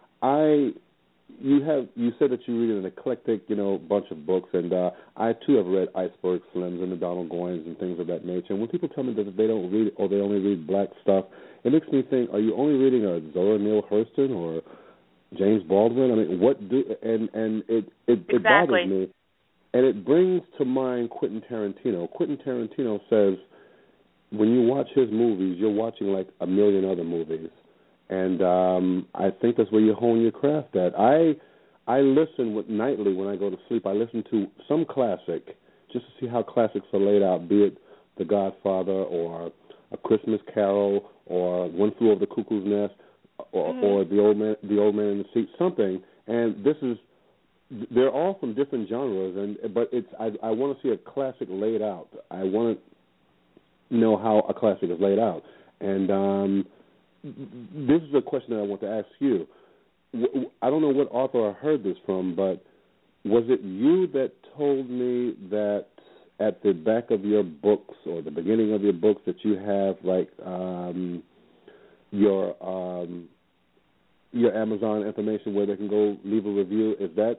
I, you have, you said that you read an eclectic, you know, bunch of books, and uh, I too have read Iceberg Slims and the Donald Goines and things of that nature. And when people tell me that they don't read or they only read black stuff, it makes me think: are you only reading a Zora Neale Hurston or James Baldwin? I mean, what do and and it it, exactly. it bothers me. And it brings to mind Quentin Tarantino. Quentin Tarantino says when you watch his movies, you're watching like a million other movies. And um, I think that's where you hone your craft at. I I listen with nightly when I go to sleep. I listen to some classic just to see how classics are laid out, be it The Godfather or A Christmas Carol or One Flew Over the Cuckoo's Nest or, mm-hmm. or the old man the old man in the seat, something. And this is they're all from different genres, and but it's I, I want to see a classic laid out. I want to know how a classic is laid out, and um, this is a question that I want to ask you. I don't know what author I heard this from, but was it you that told me that at the back of your books or the beginning of your books that you have like um, your um, your Amazon information where they can go leave a review. Is that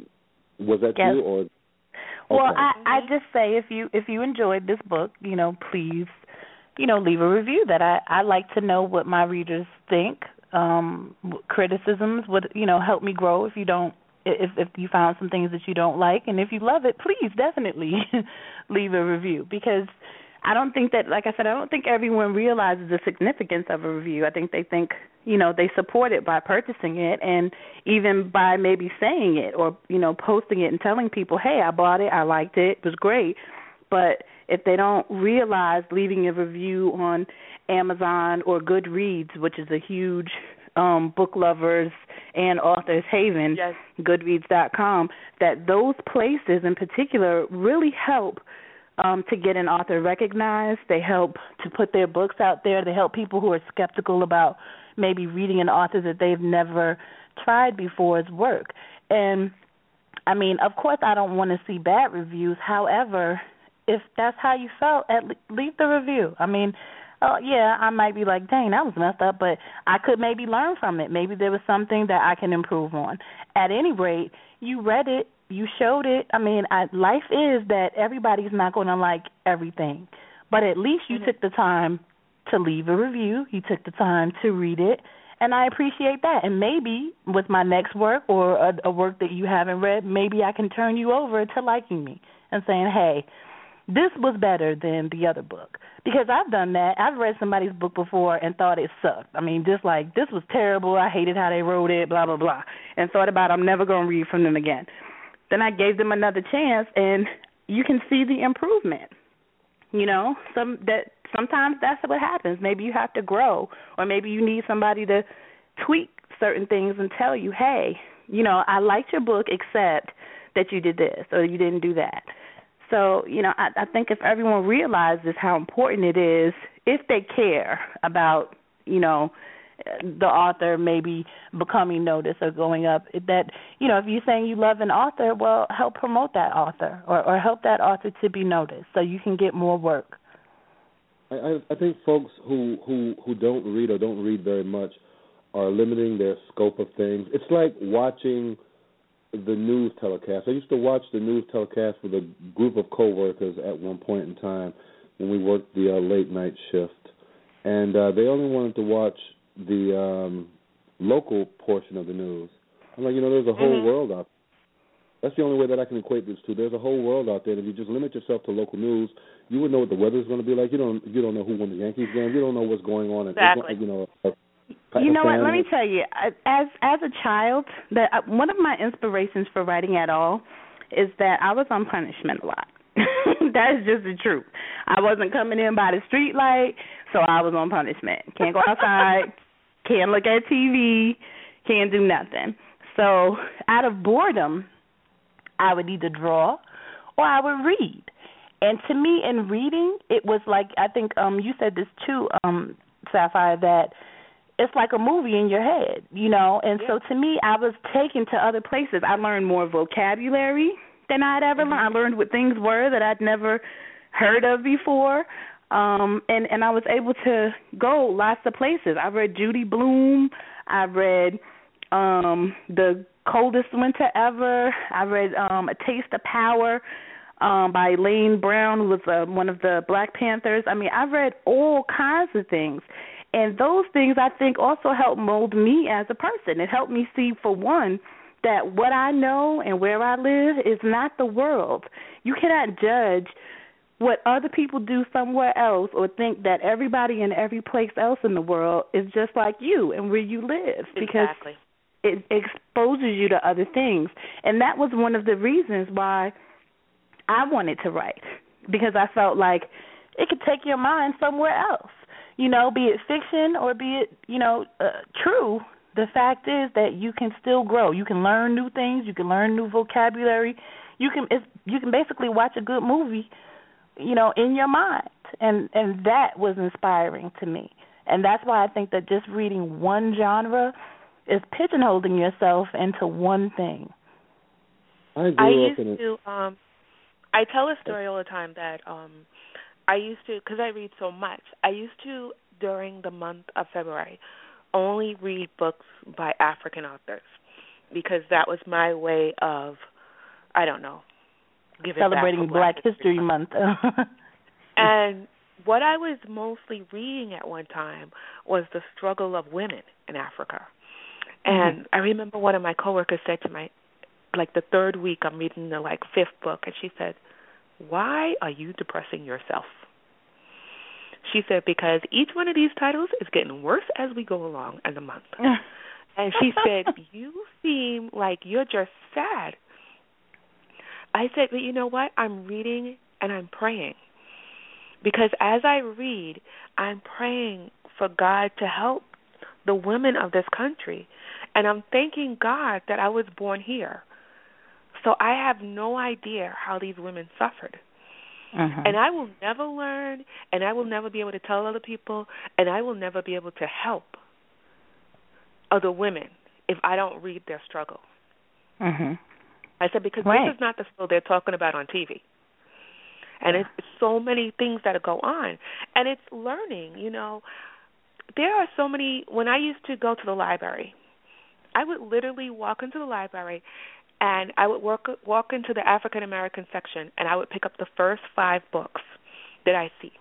was that yes. you or? Okay. Well, I I just say if you if you enjoyed this book, you know, please, you know, leave a review. That I I like to know what my readers think. Um, criticisms would, you know, help me grow. If you don't, if if you found some things that you don't like, and if you love it, please definitely leave a review, because I don't think that, like I said, I don't think everyone realizes the significance of a review. I think they think, you know, they support it by purchasing it, and even by maybe saying it or, you know, posting it and telling people, hey, I bought it, I liked it, it was great. But if they don't realize leaving a review on Amazon or Goodreads, which is a huge um, book lovers and authors haven, yes. goodreads dot com, that those places in particular really help um, to get an author recognized. They help to put their books out there. They help people who are skeptical about maybe reading an author that they've never tried before's work. And, I mean, of course I don't want to see bad reviews. However, if that's how you felt, at le- leave the review. I mean, uh, yeah, I might be like, dang, that was messed up, but I could maybe learn from it. Maybe there was something that I can improve on. At any rate, you read it, you showed it. I mean, I, life is that everybody's not going to like everything, but at least you mm-hmm. took the time to leave a review. You took the time to read it, and I appreciate that. And maybe with my next work or a, a work that you haven't read, maybe I can turn you over to liking me and saying, hey, this was better than the other book. Because I've done that. I've read somebody's book before and thought it sucked. I mean, just like, this was terrible. I hated how they wrote it, blah, blah, blah. And thought about I'm never going to read from them again. Then I gave them another chance, and you can see the improvement. You know, some that sometimes that's what happens. Maybe you have to grow, or maybe you need somebody to tweak certain things and tell you, hey, you know, I liked your book except that you did this or you didn't do that. So, you know, I, I think if everyone realizes how important it is, if they care about, you know, the author maybe becoming noticed or going up, that, you know, if you're saying you love an author, well, help promote that author or, or help that author to be noticed so you can get more work. I, I think folks who, who, who don't read or don't read very much are limiting their scope of things. It's like watching the news telecast. I used to watch the news telecast with a group of coworkers at one point in time when we worked the uh, late night shift, and uh, they only wanted to watch the um, local portion of the news. I'm like, you know, there's a whole mm-hmm. world out there. That's the only way that I can equate this to. There's a whole world out there, and if you just limit yourself to local news, you would know what the weather's going to be like. You don't, you don't know who won the Yankees game. You don't know what's going on. Exactly. You know. You know what? Let me tell you. As as a child, that one of my inspirations for writing at all is that I was on punishment a lot. That is just the truth. I wasn't coming in by the street light, so I was on punishment. Can't go outside. Can't look at T V. Can't do nothing. So out of boredom, I would either draw or I would read. And to me, in reading, it was like, I think um, you said this too, um, Sapphire, that it's like a movie in your head, you know. And yeah. so to me, I was taken to other places. I learned more vocabulary than I'd ever mm-hmm. learned. I learned what things were that I'd never heard of before. Um, and, and I was able to go lots of places. I read Judy Blume. I read um, The Coldest Winter Ever. I read um, A Taste of Power um, by Elaine Brown, who was uh, one of the Black Panthers. I mean, I read all kinds of things. And those things, I think, also helped mold me as a person. It helped me see, for one, that what I know and where I live is not the world. You cannot judge what other people do somewhere else or think that everybody in every place else in the world is just like you and where you live. Because exactly. it exposes you to other things. And that was one of the reasons why I wanted to write, because I felt like it could take your mind somewhere else. You know, be it fiction or be it, you know, uh, true, the fact is that you can still grow. You can learn new things. You can learn new vocabulary. You can it's, you can basically watch a good movie, you know, in your mind. And, and that was inspiring to me. And that's why I think that just reading one genre is pigeonholing yourself into one thing. I, I used to, um, I tell a story all the time that um, I used to, because I read so much, I used to, during the month of February, only read books by African authors because that was my way of, I don't know, giving celebrating back for Black, Black History Month. And what I was mostly reading at one time was the struggle of women in Africa. And mm-hmm. I remember one of my coworkers said to my, like the third week I'm reading the like fifth book, and she said, "Why are you depressing yourself?" She said, "Because each one of these titles is getting worse as we go along in the month." And she said, "You seem like you're just sad." I said, "But you know what? I'm reading and I'm praying. Because as I read, I'm praying for God to help the women of this country. And I'm thanking God that I was born here. So I have no idea how these women suffered. Uh-huh. And I will never learn, and I will never be able to tell other people, and I will never be able to help other women if I don't read their struggle." Uh-huh. I said, because right. this is not the struggle they're talking about on T V. And it's so many things that go on. And it's learning, you know. There are so many, when I used to go to the library, I would literally walk into the library and I would work, walk into the African American section and I would pick up the first five books that I see.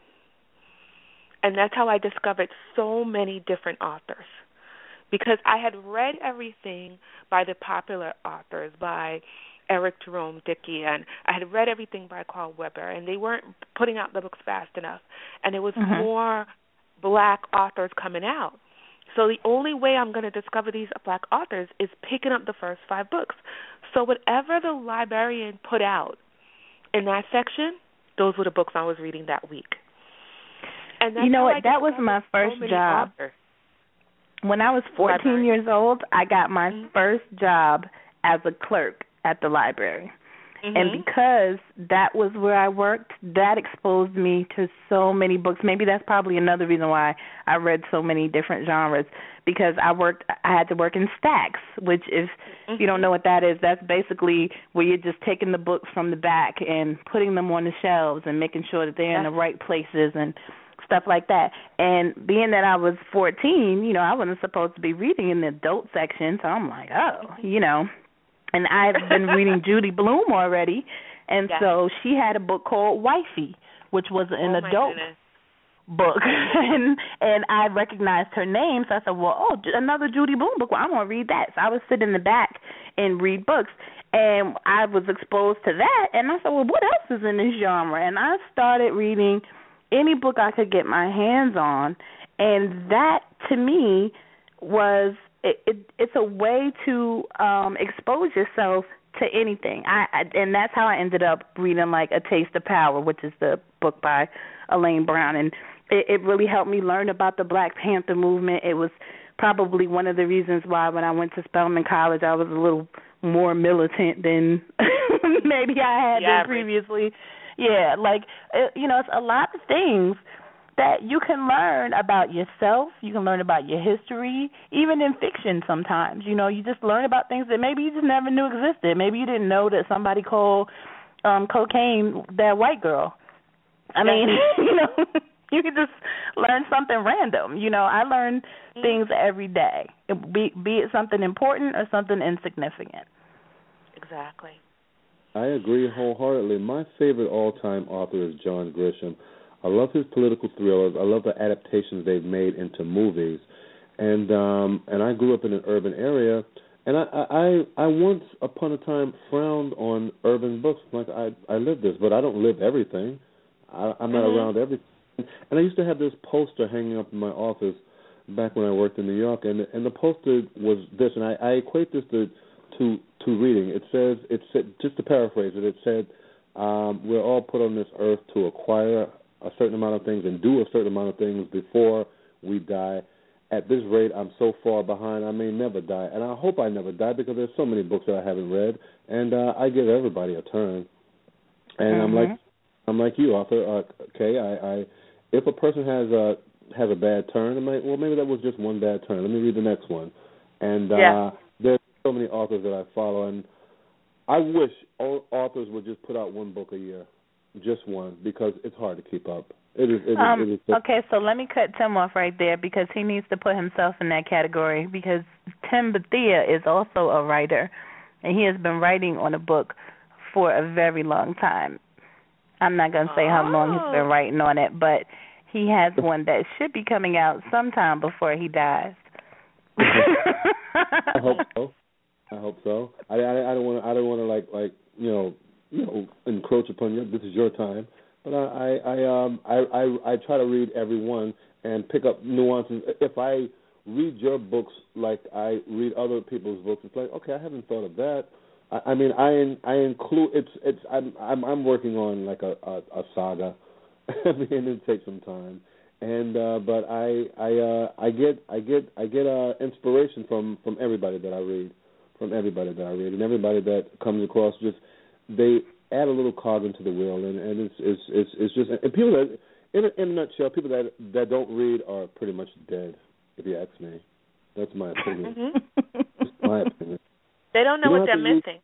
And that's how I discovered so many different authors. Because I had read everything by the popular authors, by Eric Jerome Dickey, and I had read everything by Carl Weber, and they weren't putting out the books fast enough. And there was mm-hmm. more black authors coming out. So the only way I'm going to discover these black authors is picking up the first five books. So whatever the librarian put out in that section, those were the books I was reading that week. And that's you know what? I that was my first so job. Authors. When I was fourteen library. years old, I got my mm-hmm. first job as a clerk at the library. Mm-hmm. And because that was where I worked, that exposed me to so many books. Maybe that's probably another reason why I read so many different genres, because I worked I had to work in stacks, which if mm-hmm. you don't know what that is, that's basically where you're just taking the books from the back and putting them on the shelves and making sure that they're that's in the right places and stuff like that. And being that I was fourteen, you know, I wasn't supposed to be reading in the adult section, so I'm like, oh, you know. And I've been reading Judy Blume already, and yes. so she had a book called Wifey, which was an oh, adult book. and and I recognized her name, so I said, well, oh, another Judy Blume book. Well, I'm going to read that. So I would sit in the back and read books. And I was exposed to that, and I said, well, what else is in this genre? And I started reading any book I could get my hands on, and that, to me, was it, it, it's a way to um, expose yourself to anything. I, I and that's how I ended up reading like A Taste of Power, which is the book by Elaine Brown, and it, it really helped me learn about the Black Panther movement. It was probably one of the reasons why when I went to Spelman College, I was a little more militant than maybe I had yeah, been previously. Yeah, like, it, you know, it's a lot of things that you can learn about yourself. You can learn about your history, even in fiction sometimes. You know, you just learn about things that maybe you just never knew existed. Maybe you didn't know that somebody called um, cocaine that white girl. I yeah. mean, you know, you can just learn something random. You know, I learn mm-hmm. things every day, be, be it something important or something insignificant. Exactly. I agree wholeheartedly. My favorite all-time author is John Grisham. I love his political thrillers. I love the adaptations they've made into movies. And um, and I grew up in an urban area, and I, I I once upon a time frowned on urban books. Like I I live this, but I don't live everything. I, I'm not mm-hmm. around everything. And I used to have this poster hanging up in my office back when I worked in New York, and and the poster was this, and I, I equate this to to to reading. It says it said, just to paraphrase it, it said um, we're all put on this earth to acquire a certain amount of things and do a certain amount of things before we die. At this rate, I'm so far behind, I may never die. And I hope I never die because there's so many books that I haven't read, and uh, I give everybody a turn. And mm-hmm. I'm like I'm like you, Arthur. Uh, okay, I, I if a person has a has a bad turn, I'm like, well, maybe that was just one bad turn. Let me read the next one. And uh, yeah. there's so many authors that I follow, and I wish all authors would just put out one book a year. just one, because it's hard to keep up. It is. It is, um, it is so okay, so let me cut Tim off right there because he needs to put himself in that category because Tim Bethea is also a writer, and he has been writing on a book for a very long time. I'm not going to say how long he's been writing on it, but he has one that should be coming out sometime before he dies. I hope so. I hope so. I, I, I don't want. I don't want to like like you know you know encroach upon you. This is your time. But I, I, I, um, I, I, I try to read every one and pick up nuances. If I read your books like I read other people's books, it's like, okay, I haven't thought of that. I, I mean, I, I include it's, it's. I'm, I'm, I'm working on like a, a, a saga. I mean, it takes some time, and uh, but I, I, uh, I get, I get, I get uh, inspiration from, from everybody that I read, from everybody that I read, and everybody that comes across. Just they. Add a little cog into the wheel, and, and it's, it's it's it's just and people that in a, in a nutshell, people that that don't read are pretty much dead. If you ask me, that's my opinion. That's my opinion. They don't know you what don't they're missing.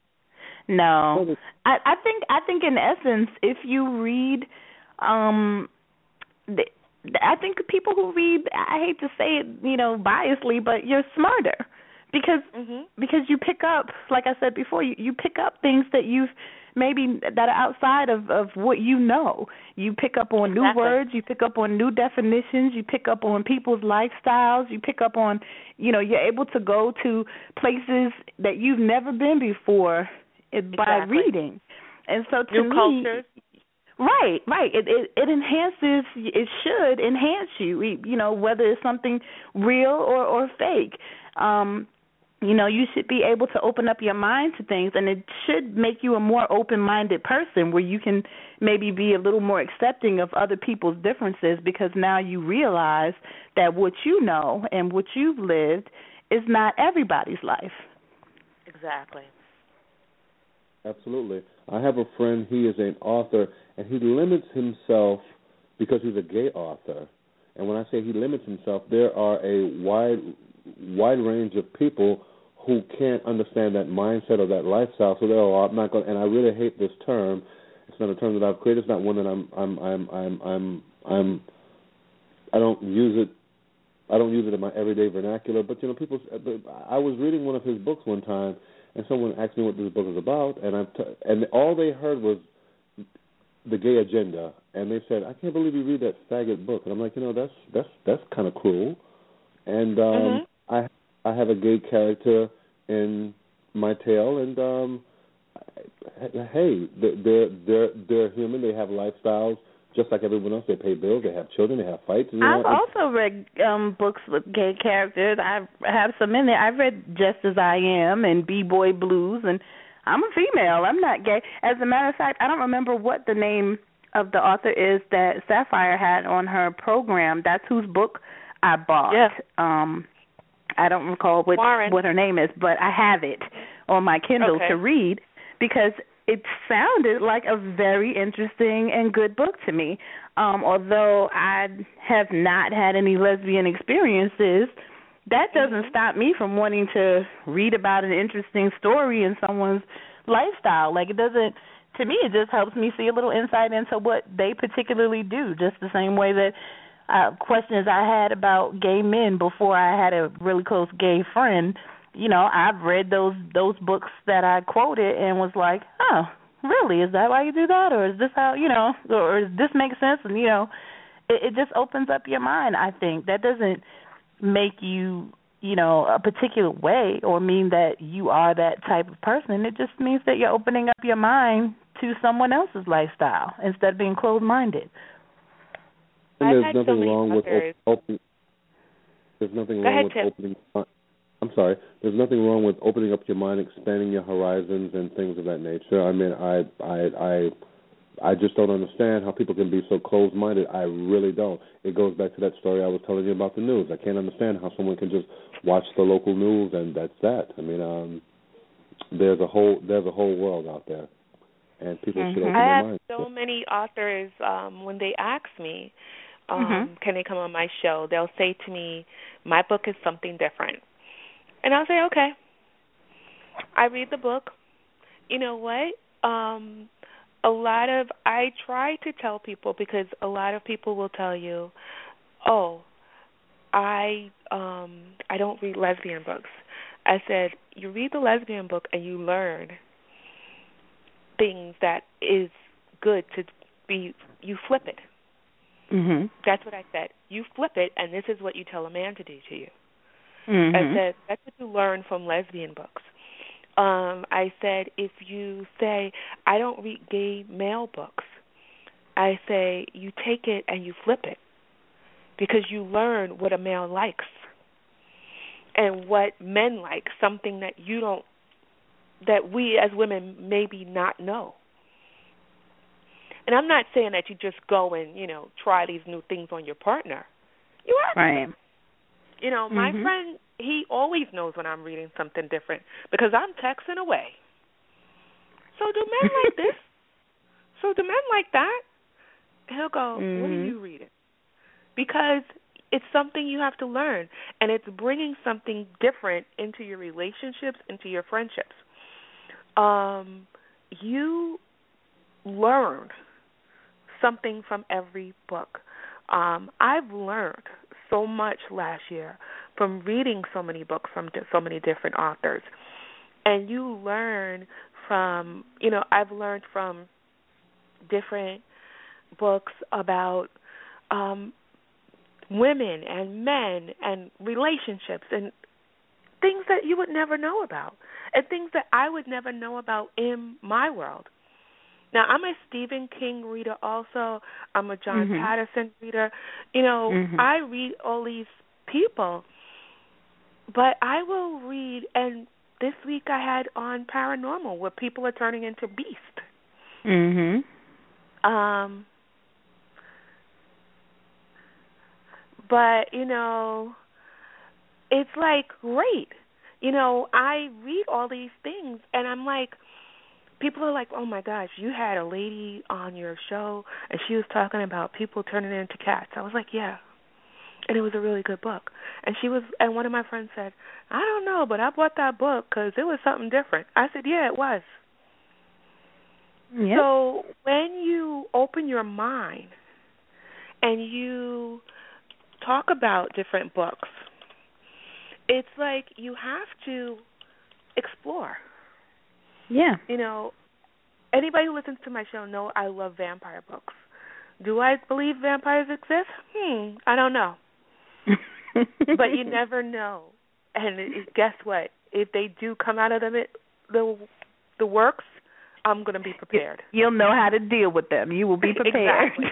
No, I, I think I think in essence, if you read, um, the, I think people who read, I hate to say it, you know, biasly, but you're smarter because mm-hmm. because you pick up, like I said before, you, you pick up things that you've maybe that are outside of, of what you know. You pick up on exactly. new words, you pick up on new definitions, you pick up on people's lifestyles, you pick up on, you know, you're able to go to places that you've never been before exactly. by reading. And so to new me, cultures. Right, right. It, it it enhances, it should enhance you, you know, whether it's something real or, or fake. Um You know, you should be able to open up your mind to things, and it should make you a more open-minded person where you can maybe be a little more accepting of other people's differences because now you realize that what you know and what you've lived is not everybody's life. Exactly. Absolutely. I have a friend, he is an author, and he limits himself because he's a gay author. And when I say he limits himself, there are a wide wide range of people who can't understand that mindset or that lifestyle. So they're, oh, I'm not going. And I really hate this term. It's not a term that I've created. It's not one that I'm. I'm. I'm. I'm. I'm. I'm I don't use it. I don't use it in my everyday vernacular. But you know, people. I was reading one of his books one time, and someone asked me what this book is about, and I. T- and all they heard was the gay agenda, and they said, "I can't believe you read that faggot book." And I'm like, you know, that's that's that's kind of cruel. And um, mm-hmm. I I have a gay character in my tale, and um, hey, they're they're they're human. They have lifestyles just like everyone else. They pay bills. They have children. They have fights. And, you I've know, also read um, books with gay characters. I have some in there. I've read Just As I Am and B-Boy Blues, and I'm a female. I'm not gay. As a matter of fact, I don't remember what the name of the author is that Sapphire had on her program. That's whose book I bought. Yeah. Um, I don't recall what Warren. what her name is, but I have it on my Kindle okay. to read because it sounded like a very interesting and good book to me. Um, although I have not had any lesbian experiences, that doesn't mm-hmm. stop me from wanting to read about an interesting story in someone's lifestyle. Like it doesn't, to me, it just helps me see a little insight into what they particularly do, just the same way that Uh, questions I had about gay men before I had a really close gay friend. You know, I've read those those books that I quoted and was like, oh, really? Is that why you do that? Or is this how, you know, or does this make sense? And, you know, it, it just opens up your mind, I think. That doesn't make you, you know, a particular way or mean that you are that type of person. It just means that you're opening up your mind to someone else's lifestyle instead of being closed-minded. And I've there's had nothing so wrong with op- open. There's nothing Go wrong ahead, with Tim. opening. I'm sorry. There's nothing wrong with opening up your mind, expanding your horizons, and things of that nature. I mean, I, I, I, I just don't understand how people can be so closed-minded. I really don't. It goes back to that story I was telling you about the news. I can't understand how someone can just watch the local news and that's that. I mean, um, there's a whole there's a whole world out there, and people mm-hmm. should open I their have minds. so many authors um, when they ask me, um, mm-hmm. can they come on my show? They'll say to me, my book is something different, and I'll say, okay. I read the book. You know what? Um, a lot of I try to tell people, because a lot of people will tell you, "Oh, I um I don't read lesbian books." I said, "You read the lesbian book and you learn things that is good to be. You flip it." Mhm. That's what I said. You flip it, and this is what you tell a man to do to you. Mhm. I said that's what you learn from lesbian books. Um, I said, if you say, I don't read gay male books, I say you take it and you flip it, because you learn what a male likes and what men like, something that you don't, that we as women maybe not know. And I'm not saying that you just go and, you know, try these new things on your partner. You ask Right. them. You know, my Mhm. friend, he always knows when I'm reading something different, because I'm texting away. So do men like this? So do men like that? He'll go, Mhm. what are you reading? Because it's something you have to learn, and it's bringing something different into your relationships, into your friendships. Um, you learn something from every book. Um, I've learned so much last year from reading so many books from di- so many different authors. And you learn from, you know, I've learned from different books about um, women and men and relationships and things that you would never know about, and things that I would never know about in my world. Now, I'm a Stephen King reader also. I'm a John Mhm. Patterson reader. You know, Mhm. I read all these people, but I will read, and this week I had on Paranormal, where people are turning into beasts. Mhm. Um, but, you know, it's like, great. You know, I read all these things, and I'm like, people are like, oh, my gosh, you had a lady on your show, and she was talking about people turning into cats. I was like, yeah. And it was a really good book. And she was, and one of my friends said, I don't know, but I bought that book because it was something different. I said, yeah, it was. Yep. So when you open your mind and you talk about different books, it's like you have to explore. Yeah. You know, anybody who listens to my show know I love vampire books. Do I believe vampires exist? Hmm, I don't know. But you never know. And it, guess what? If they do come out of the the, the works, I'm going to be prepared. You'll know how to deal with them. You will be prepared. Exactly.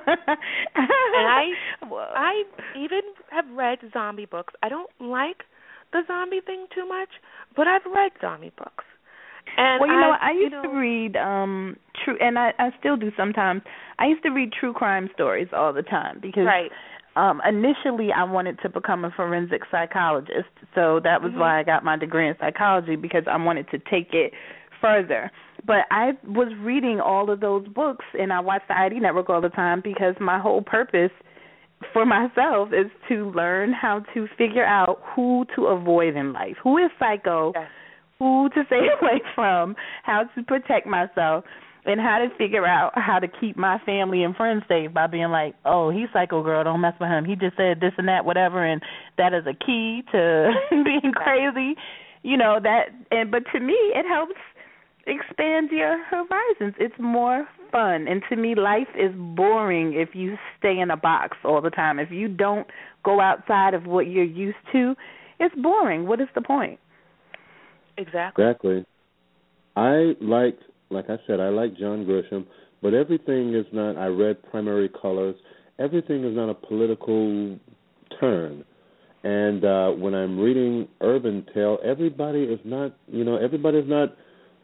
And I, I even have read zombie books. I don't like the zombie thing too much, but I've read zombie books. And well, you know, I, I used you know, to read um true, and I, I still do sometimes. I used to read true crime stories all the time because right. um initially I wanted to become a forensic psychologist, so that was Mm-hmm. why I got my degree in psychology, because I wanted to take it further. But I was reading all of those books, and I watched the I D Network all the time because my whole purpose for myself is to learn how to figure out who to avoid in life, who is psycho, Yes. who to stay away from, how to protect myself, and how to figure out how to keep my family and friends safe by being like, oh, he's psycho, girl, don't mess with him. He just said this and that, whatever, and that is a key to being crazy. You know, that, and but to me, it helps expand your horizons. It's more fun. And to me, life is boring if you stay in a box all the time. If you don't go outside of what you're used to, it's boring. What is the point? Exactly. Exactly. I liked, like I said, I like John Grisham, but everything is not, I read Primary Colors, everything is not a political turn. And uh, when I'm reading Urban Tale, everybody is not, you know, everybody is not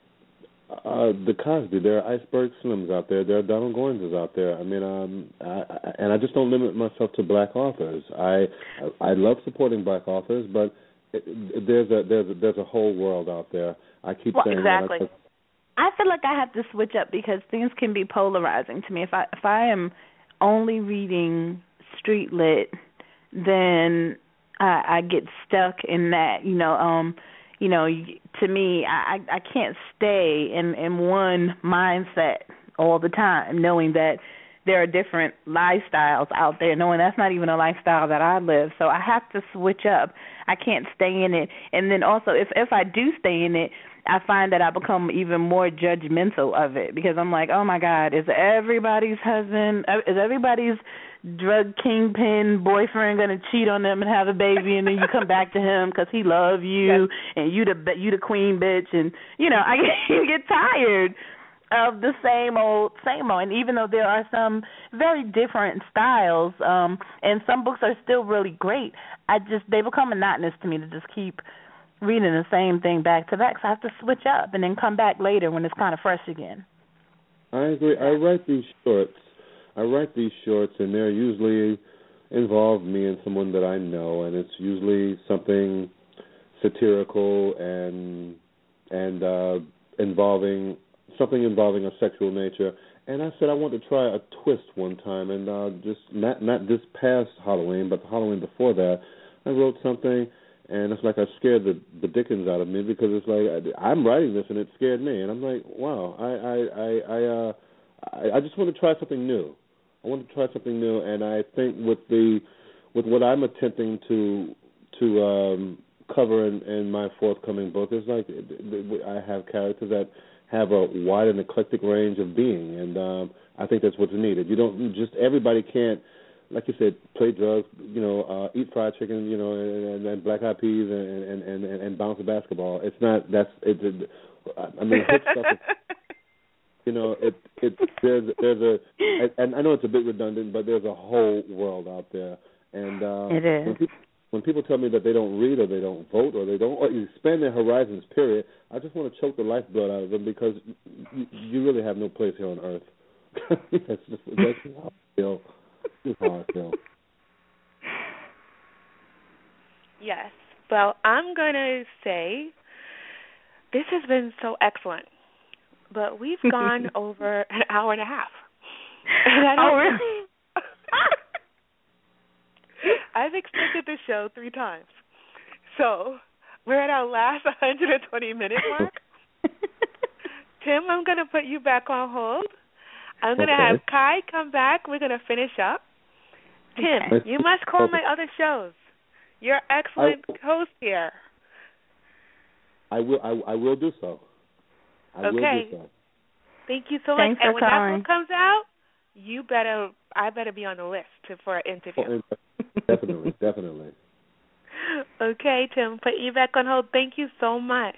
uh, the Cosby. There are Iceberg Slims out there. There are Donald Goines out there. I mean, um, I, I, and I just don't limit myself to black authors. I I, I love supporting black authors, but it, it, there's a there's a, there's a whole world out there. I keep Well, saying exactly. that. I feel like I have to switch up because things can be polarizing to me. If I if I am only reading street lit, then I, I get stuck in that. You know, um, you know, to me, I I can't stay in in one mindset all the time, knowing that there are different lifestyles out there, knowing that's not even a lifestyle that I live. So I have to switch up. I can't stay in it. And then also, if if I do stay in it, I find that I become even more judgmental of it because I'm like, oh, my God, is everybody's husband, is everybody's drug kingpin boyfriend going to cheat on them and have a baby, and then you come back to him because he loves you, yes. and you the you the queen bitch, and, you know, I you get tired of the same old, same old. And even though there are some very different styles, um, and some books are still really great, I just, they become monotonous to me to just keep reading the same thing back to back. So I have to switch up and then come back later when it's kind of fresh again. I agree. I write these shorts. I write these shorts, and they're usually involve me and someone that I know, and it's usually something satirical and and uh, involving something involving a sexual nature. And I said I want to try a twist one time, and uh, just not not this past Halloween, but the Halloween before that, I wrote something, and it's like I scared the the dickens out of me because it's like I, I'm writing this and it scared me, and I'm like, wow, I I I I, uh, I, I just want to try something new. I want to try something new, and I think with the with what I'm attempting to to um, cover in, in my forthcoming book is like I have characters that have a wide and eclectic range of being, and um, I think that's what's needed. You don't just everybody can't, like you said, play drugs, you know, uh, eat fried chicken, you know, and, and, and black eyed peas, and and, and, and bounce a basketball. It's not that's it. it I mean, hip stuff. Is, you know, it it there's there's a and I know it's a bit redundant, but there's a whole world out there, and uh, it is. When people, When people tell me that they don't read or they don't vote or they don't or expand their horizons, period, I just want to choke the lifeblood out of them because you, you really have no place here on earth. that's just that's how I feel. That's how I feel. Yes. Well, I'm going to say this has been so excellent, but we've gone over an hour and a half. And I don't oh, really? I've extended the show three times. So we're at our last one hundred twenty minute mark. Tim, I'm going to put you back on hold. I'm going to okay. have Kai come back. We're going to finish up. Tim, okay. You must call my other shows. You're an excellent I, host here. I will I, I will do so. I okay. will do so. Thank you so Thanks much. And when calling. that book comes out, you better I better be on the list to, for an interview. Oh, definitely, definitely. Okay, Tim, put you back on hold. Thank you so much.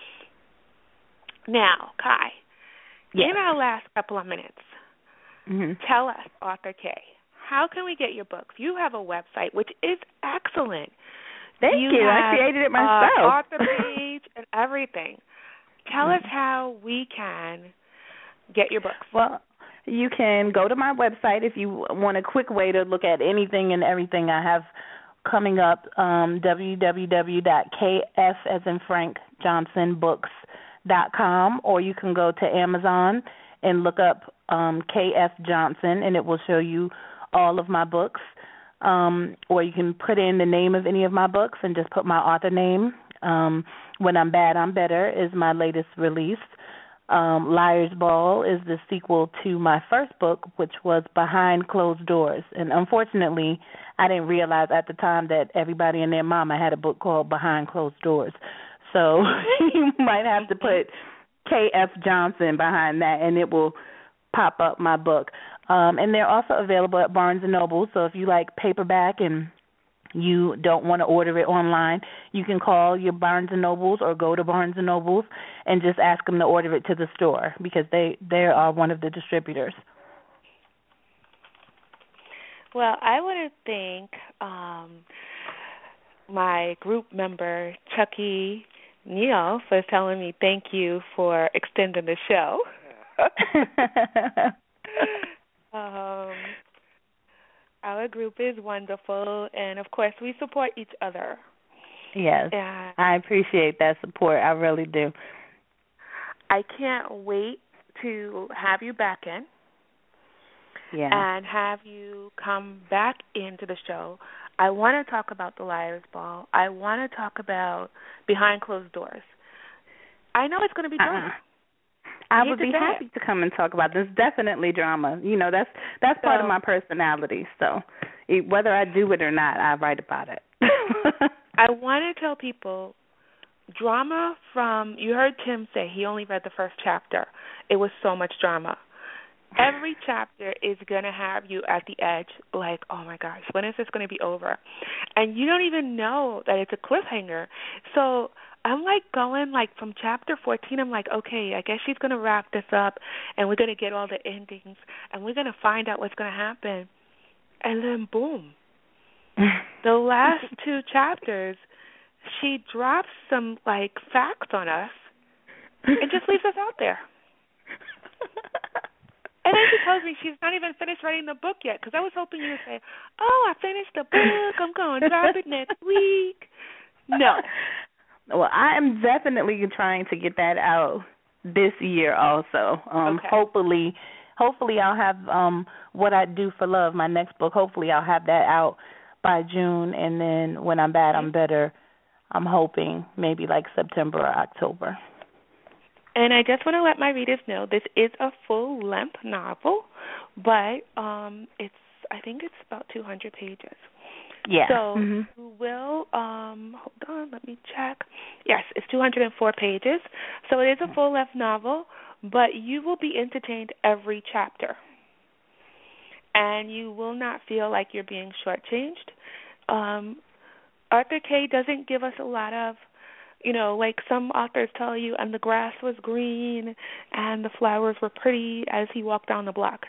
Now, Kai, yes. in our last couple of minutes, mm-hmm. tell us, Author K, how can we get your books? You have a website, which is excellent. Thank you. you. Have, I created it myself. Uh, author page and everything. Tell mm-hmm. us how we can get your books. Well, you can go to my website if you want a quick way to look at anything and everything I have coming up, um, w w w dot k f as in Frank Johnson books dot com, or you can go to Amazon and look up um, K F Johnson, and it will show you all of my books. Um, or you can put in the name of any of my books and just put my author name. Um, When I'm Bad, I'm Better is my latest release. Um, Liar's Ball is the sequel to my first book, which was Behind Closed Doors. And unfortunately, I didn't realize at the time that everybody and their mama had a book called Behind Closed Doors. So you might have to put K F Johnson behind that, and it will pop up my book. Um, and they're also available at Barnes and Noble. So if you like paperback and you don't want to order it online, you can call your Barnes and Nobles or go to Barnes and Nobles and just ask them to order it to the store because they, they are one of the distributors. Well, I want to thank um, my group member, Chucky Neal, for telling me thank you for extending the show. um Our group is wonderful, and, of course, we support each other. Yes, and I appreciate that support. I really do. I can't wait to have you back in yeah. and have you come back into the show. I want to talk about the Liar's Ball. I want to talk about Behind Closed Doors. I know it's going to be great. Uh-uh. I would be happy it. to come and talk about this. Definitely drama. You know, that's that's part so, of my personality. So it, whether I do it or not, I write about it. I want to tell people drama from, you heard Tim say he only read the first chapter. It was so much drama. Every chapter is going to have you at the edge, like, oh, my gosh, when is this going to be over? And you don't even know that it's a cliffhanger. So I'm, like, going, like, from chapter fourteen, I'm like, okay, I guess she's going to wrap this up, and we're going to get all the endings, and we're going to find out what's going to happen. And then, boom. The last two chapters, she drops some, like, facts on us and just leaves us out there. And then she tells me she's not even finished writing the book yet, because I was hoping you would say, oh, I finished the book, I'm going to drop it next week. No. Well, I am definitely trying to get that out this year also. Um, okay. Hopefully, hopefully I'll have um, What I Do for Love, my next book, hopefully I'll have that out by June, and then When I'm Bad, I'm Better, I'm hoping maybe like September or October. And I just want to let my readers know this is a full-length novel, but um, it's I think it's about two hundred pages. Yeah. So mm-hmm. you will, um, hold on, let me check. Yes, it's two hundred four pages. So it is a full-length novel, but you will be entertained every chapter. And you will not feel like you're being shortchanged. Um, Arthur K. doesn't give us a lot of, you know, like some authors tell you, and the grass was green and the flowers were pretty as he walked down the block.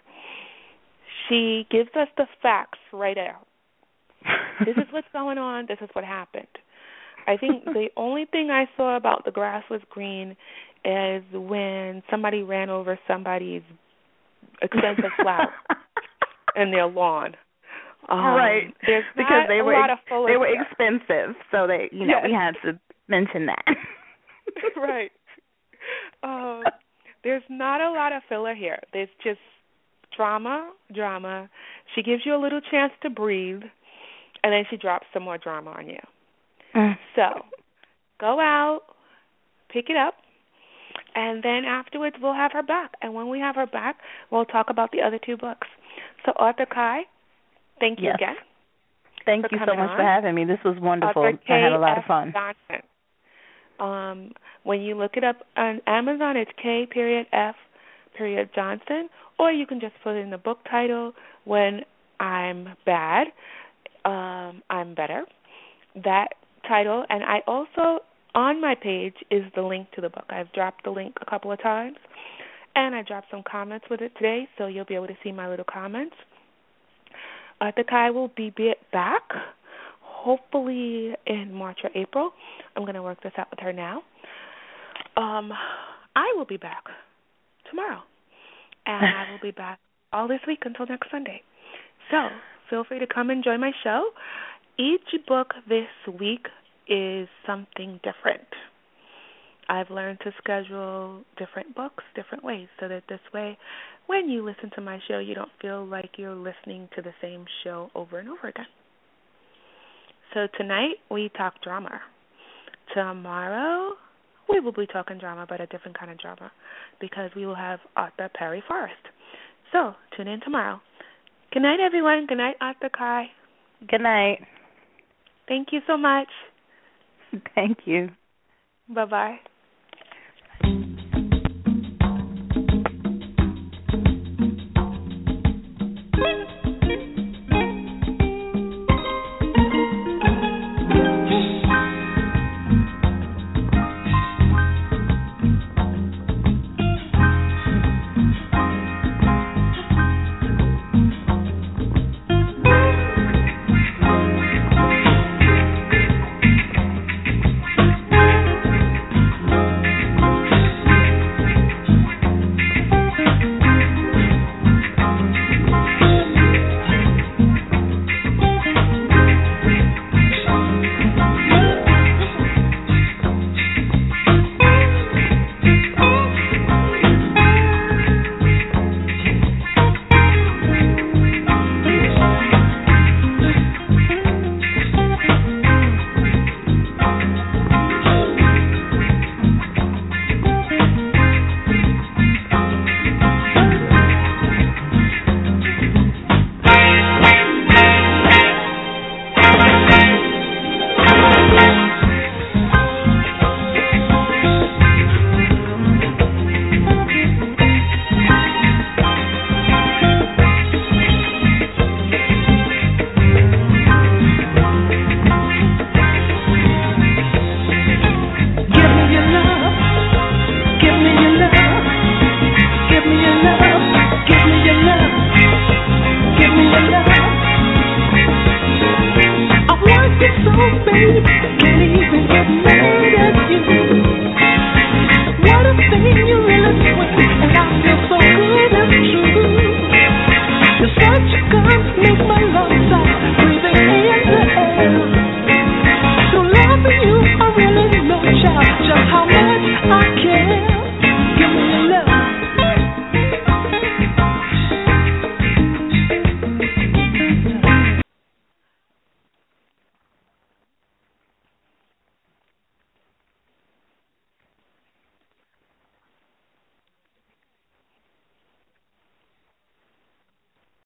She gives us the facts right out. This is what's going on. This is what happened. I think the only thing I saw about the grass was green is when somebody ran over somebody's expensive flower in their lawn. Um, right. There's because they a were lot of they were stuff. expensive, so they you know yes. we had to mention that. Right. Um, there's not a lot of filler here. There's just drama, drama. She gives you a little chance to breathe, and then she drops some more drama on you. Mm. So go out, pick it up, and then afterwards we'll have her back. And when we have her back, we'll talk about the other two books. So Arthur Kai, thank you yes. again. Thank you so much on. for having me. This was wonderful. Arthur I had a lot K. of fun. Johnson. Um, when you look it up on Amazon, it's K period F period Johnson, or you can just put in the book title, When I'm Bad, um, I'm Better. That title, and I also, on my page, is the link to the book. I've dropped the link a couple of times, and I dropped some comments with it today, so you'll be able to see my little comments. Arthur Kai will be back, hopefully in March or April. I'm going to work this out with her now. Um, I will be back tomorrow, and I will be back all this week until next Sunday. So feel free to come and join my show. Each book this week is something different. I've learned to schedule different books different ways so that this way, when you listen to my show, you don't feel like you're listening to the same show over and over again. So tonight, we talk drama. Tomorrow, we will be talking drama, but a different kind of drama, because we will have Arthur Perry Forrest. So tune in tomorrow. Good night, everyone. Good night, Arthur Kai. Good night. Thank you so much. Thank you. Bye-bye.